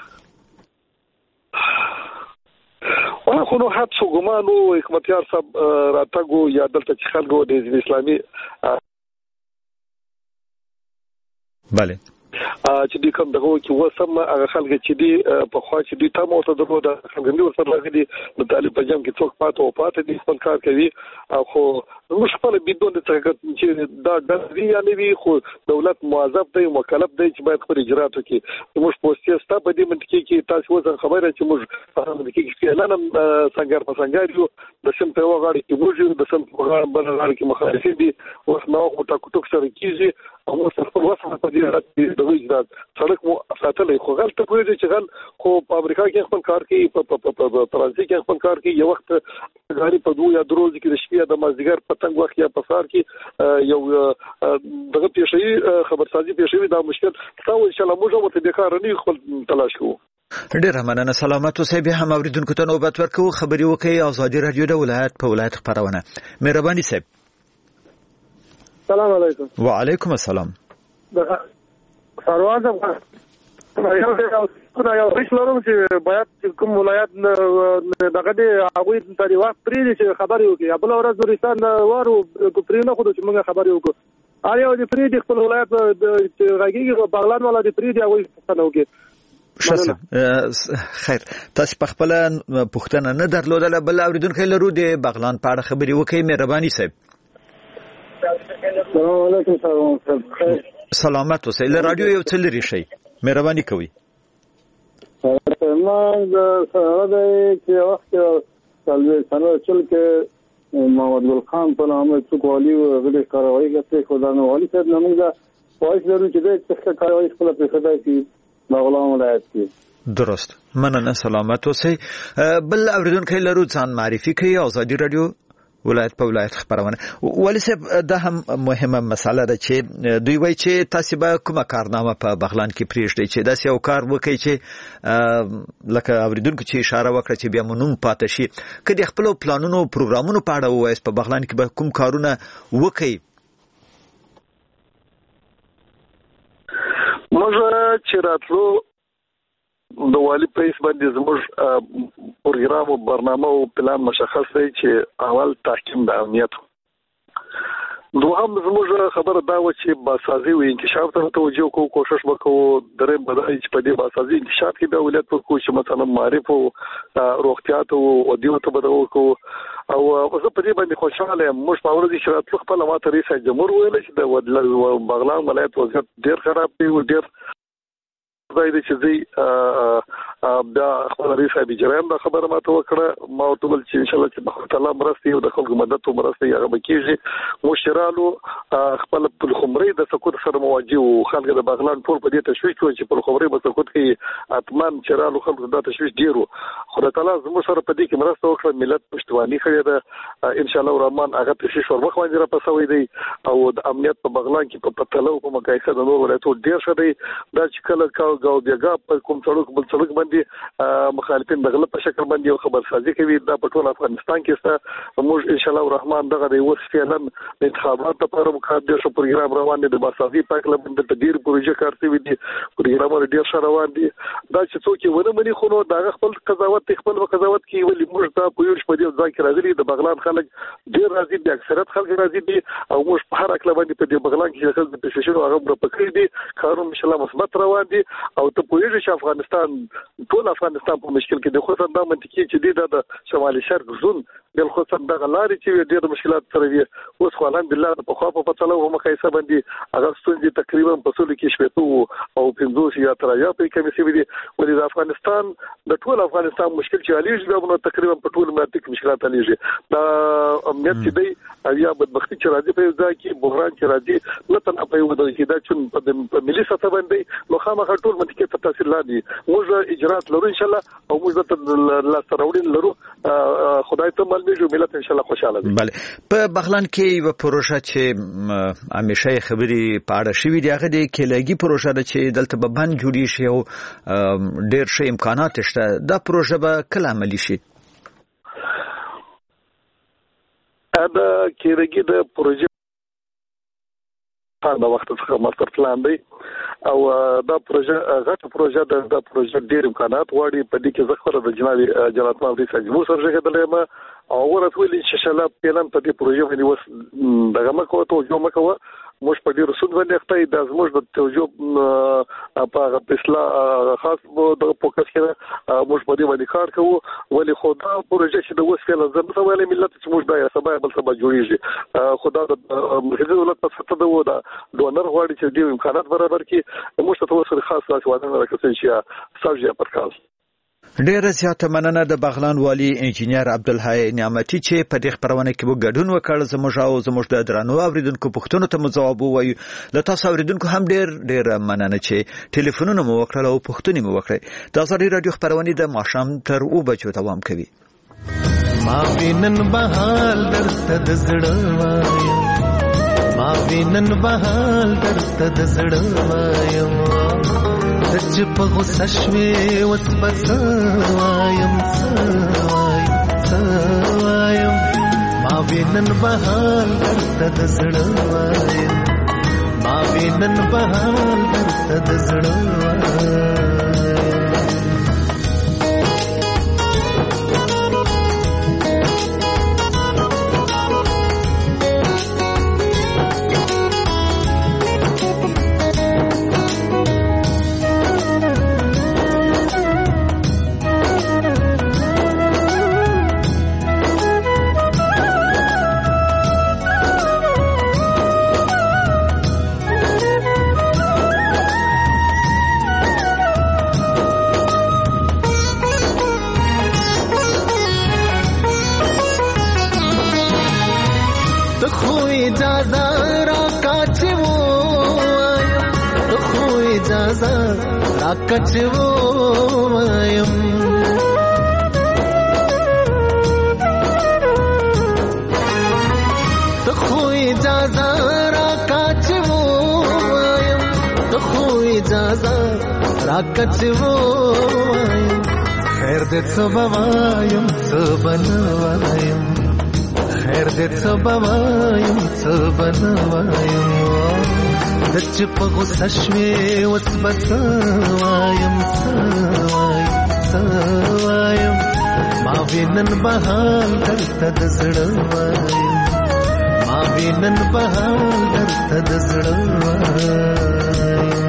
خو نو حد ګمانو حکمتیار صاحب راتګو یا دلته چې خلکو د حزب اسلامي بله چې د کوم دغه کې وسم هغه خلک چې دی په خوا چې دی تاسو ته درو د څنګه ورسره راغلي د طالب په جام کې څوک پاتې دي خپل کار کوي خو موږ خپل بدون د څنګه چې دا د یعنی وی خو دولت موظف دی مکلف دی چې باید خپل اجرات وکړي موږ پوسټي ستا په دې منطقه کې تاسو وځه خبره چې موږ په منطقه کې اعلان څنګه په څنګه یو د سم په وغاړي کې موږ د سم په وغاړي کې مخالفین دي او نو ټاکو ټوک سره کیږي او موږ خپل وسه په دې راځي د اجرات سړک مو ساتلې خو غلط کوي چې غل خو په امریکا کې خپل کار کوي په فرانسې کې خپل کار کوي یو وخت غاری په دوه یا دروز کې د شپې د مازدیګر په تنګ وخت یا په سار کې یو دغه پیښې خبرسازي پیښې دا مشکل تاسو ان شاء الله موږ مو ته کار نه خپل تلاش کوو ډیر مننه سلامات اوسئ به هم اوریدونکو ته نوبت ورکوو خبري وکي ازادي رادیو د ولایت په ولایت خبرونه مهرباني صاحب السلام علیکم وعلیکم السلام سروان یو ریښ لرم چې باید کوم ولایت دغه دی هغه د وخت پرې چې خبرې وکړي بل ورځ نورستان وارو پرې نه خو چې موږ خبرې وکړو اړ یو د پرې خپل ولایت د غږیږي بغلان ولا د پرې دی هغه څه نو کې خیر تاسو په خپل پوښتنه نه درلودله بل اوریدونکو لرو د بغلان په اړه خبرې وکړي مهرباني صاحب السلام علیکم سلامت اوسئ له رادیو یو څه لري شي مهرباني کوئ ما د سره چې وخت سالوي سره چل کې محمد ګل خان په نامه څوک والی غوډه کاروي کوي خدای نو والی صاحب نومګه پولیس لري چې د څه کاروي خپل په خدای کې بغلان ولایت کې درست مننه سلامت اوسئ بل اوریدونکو لرو ځان معرفي کوي ازادي رادیو ولایت په ولایت خبرونه ولی صاحب دا هم مهمه مسله ده چې دوی وایي چې تاسو به کومه کارنامه په بغلان کې پریږدئ چې داسې یو کار وکړي چې لکه اوریدونکو چې اشاره وکړه چې بیا مونږ پاتې شي کله خپل پلانونو پروګرامونو په اړه وایي په بغلان کې به کوم کارونه وکړي موږ چې راتلو د والی پریس باندې زموږ پروګرام او برنامه او پلان مشخص دی چې اول تحکیم د امنیت دوهم زموږ خبره دا و چې باسازي او انکشاف ته توجه کوو کوشش وکړو درې بدای چې په دې باسازي انکشاف کې به ولایت ورکو چې مثلا معرف او روغتیا او دیو ته بدو کو او زه په دې باندې خوشاله یم موږ په ورځ چې راتلو خپل ماته رئیس جمهور ویل چې د بغلان ولایت وضعیت ډیر خراب دی او ډیر زایده چې زی دا خپل رئیس ابي جرام دا خبره ماته وکړه ما ورته ول چې ان شاء الله چې بخښ الله مرستي او د خلکو مدد او مرستي هغه بکیږي مشرالو خپل په خمري د سقوط سره مواجه او خلک د بغلان ټول په دې تشویش کوي چې په خمري په سقوط کې اتمان چرالو خلکو د تشویش ډیرو خدای تعالی زموږ سره په دې کې مرسته وکړه ملت پښتواني کړی ده ان شاء الله الرحمن هغه تشویش ورمخ باندې را پسوي دی او د امنیت په بغلان کې په پتلو په مقایسه د نور ولایتو ډیر ښه دی دا چې کله گاو بیګا په کوم څړک بل څړک باندې مخالفین د غلط په شکل باندې خبرسازي کوي دا په ټول افغانستان کې ست موږ ان شاء الله الرحمن دغه د وسفیلن د انتخابات لپاره مقدس پروګرام روان دي د باسازي پاک لبند د ډیر پروژه کارتي دي پروګرام ډیر ښه روان دي دا چې څوک ونه مني خو نو دا خپل قضاوت قضاوت کوي ولې موږ دا په یو شپه دی ځکه راغلي د بغلان خلک ډیر راځي د اکثریت خلک راځي دي او موږ په هر اکل باندې په دې بغلان کې خلک د پېښې هغه په کړی دي کارونه ان شاء الله مثبت روان دي او ته پوهیږي چې افغانستان ټول افغانستان په مشکل کې د خو څنګه منطقي چې د شمالي شرق زون بل خو څنګه غلاري چې ډېر مشکلات سره وي اوس خو الحمدلله په خوا په پتلو هم مخایسه باندې هغه ستونزې تقریبا په ټول کې شپته او 50 یا 3 یا په کمی سي دي ولې د افغانستان د ټول افغانستان مشکل چې عليږي دا تقریبا په ټول مناطق مشکلات عليږي دا امنیت چې دی یا بدبختی چې راځي په ځای کې بحران چې راځي نه تنه په یو ډول کې دا چې په ملي سطح باندې نو خامخا ټول منطقې ته تاثیر لري موږ اجرات لرو ان شاء الله او موږ د لاس راوړل لرو خدای ته ملګری ملت ان شاء الله خوشاله دي. بله په بغلان کې یو پروژه چې همیشه خبري پاړه شوې دی هغه د کلیګي پروژه ده چې دلته به بند جوړی شي او ډېر ښه امکانات شته دا پروژه به کله عملي شي؟ دا کلیګي د پروژه دا وخت څخه ماستر پلان دی او دا پروژه غټه پروژه د پروژه ډېر امکانات غواړي په دې کې زخره د جناب مولوي سجمو سره ژغدلې ما او ورته ویل چې شلا پلان په دې پروژه باندې وس دغه مکو ته جو مکو موږ په ډیرو سود باندې اخته د زموږ د توجه په اصلاح خاص د فوکس کې موږ په دې باندې کار کوو ولی خدا پروژه چې د وسفل زموږ ولې ملت چې موږ دا سبا بل سبا جوړیږي خدا د مرکزي دولت په ستر ده دا ډونر غواړي چې د امکانات برابر کړي موږ ته وسره خاص راځوانه راکړي چې ساجي پرکاز ډېر زیاته مننه د بغلان والی انجینر عبدالحی نعمتي چې په دې خبرونه کې وګډون وکړ زموږ د درنو اوریدونکو پوښتنو ته جواب وایي له تاسو اوریدونکو هم ډېر مننه چې ټلیفونونه مو وکړل او پوښتنې مو وکړې د ازادي رادیو خبرونه د ماښام تر 2 بجو دوام کوي. ما وینن بهال درته د زړه وایم ما وینن بهال درته د زړه وایم دچ په غوسه شوي وس بس وایم وایم ما وینن بهال درته د زړه وایم ما وینن بهال درته د زړه وایم کچو وایم ته خو اجازه را کچو وایم ته خو اجازه را کچو وایم خیر دې څه وایم څه بنوایم خیر دې څه وایم څه بنوایم دچ په غوسه شوي وس بس وایم وایم ما وینن بهال درته د زړه وایم ما وینن بهال درته د زړه وایم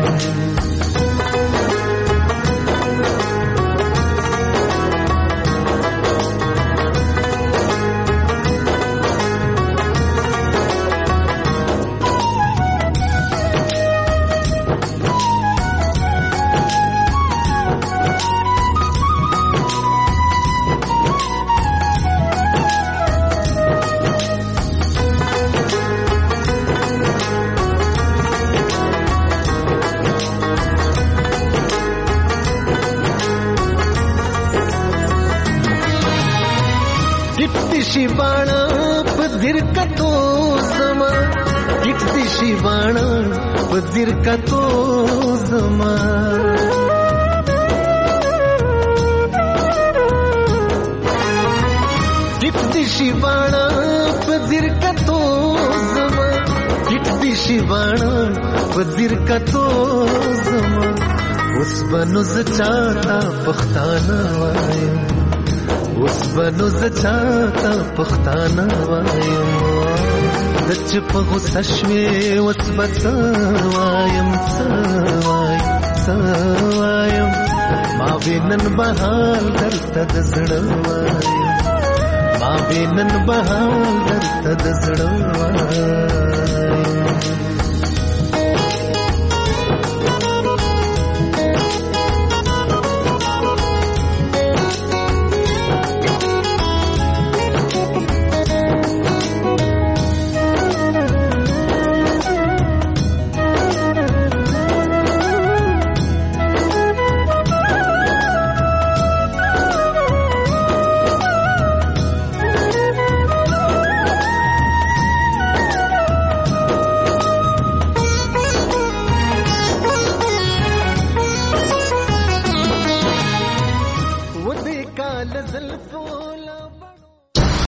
کتو زما ټیټ دي شي باڼه په ځیر کتو زما ټیټ دي شي باڼه په ځیر کتو زما اوس بنو ز چاته پښتانه وایم اوس بنو ز چاته پښتانه وایم دچ په غوسه شوي وس بس وایم سوایم ما وینن بهال درته د زړه وایم ما وینن بهال درته د زړه وایم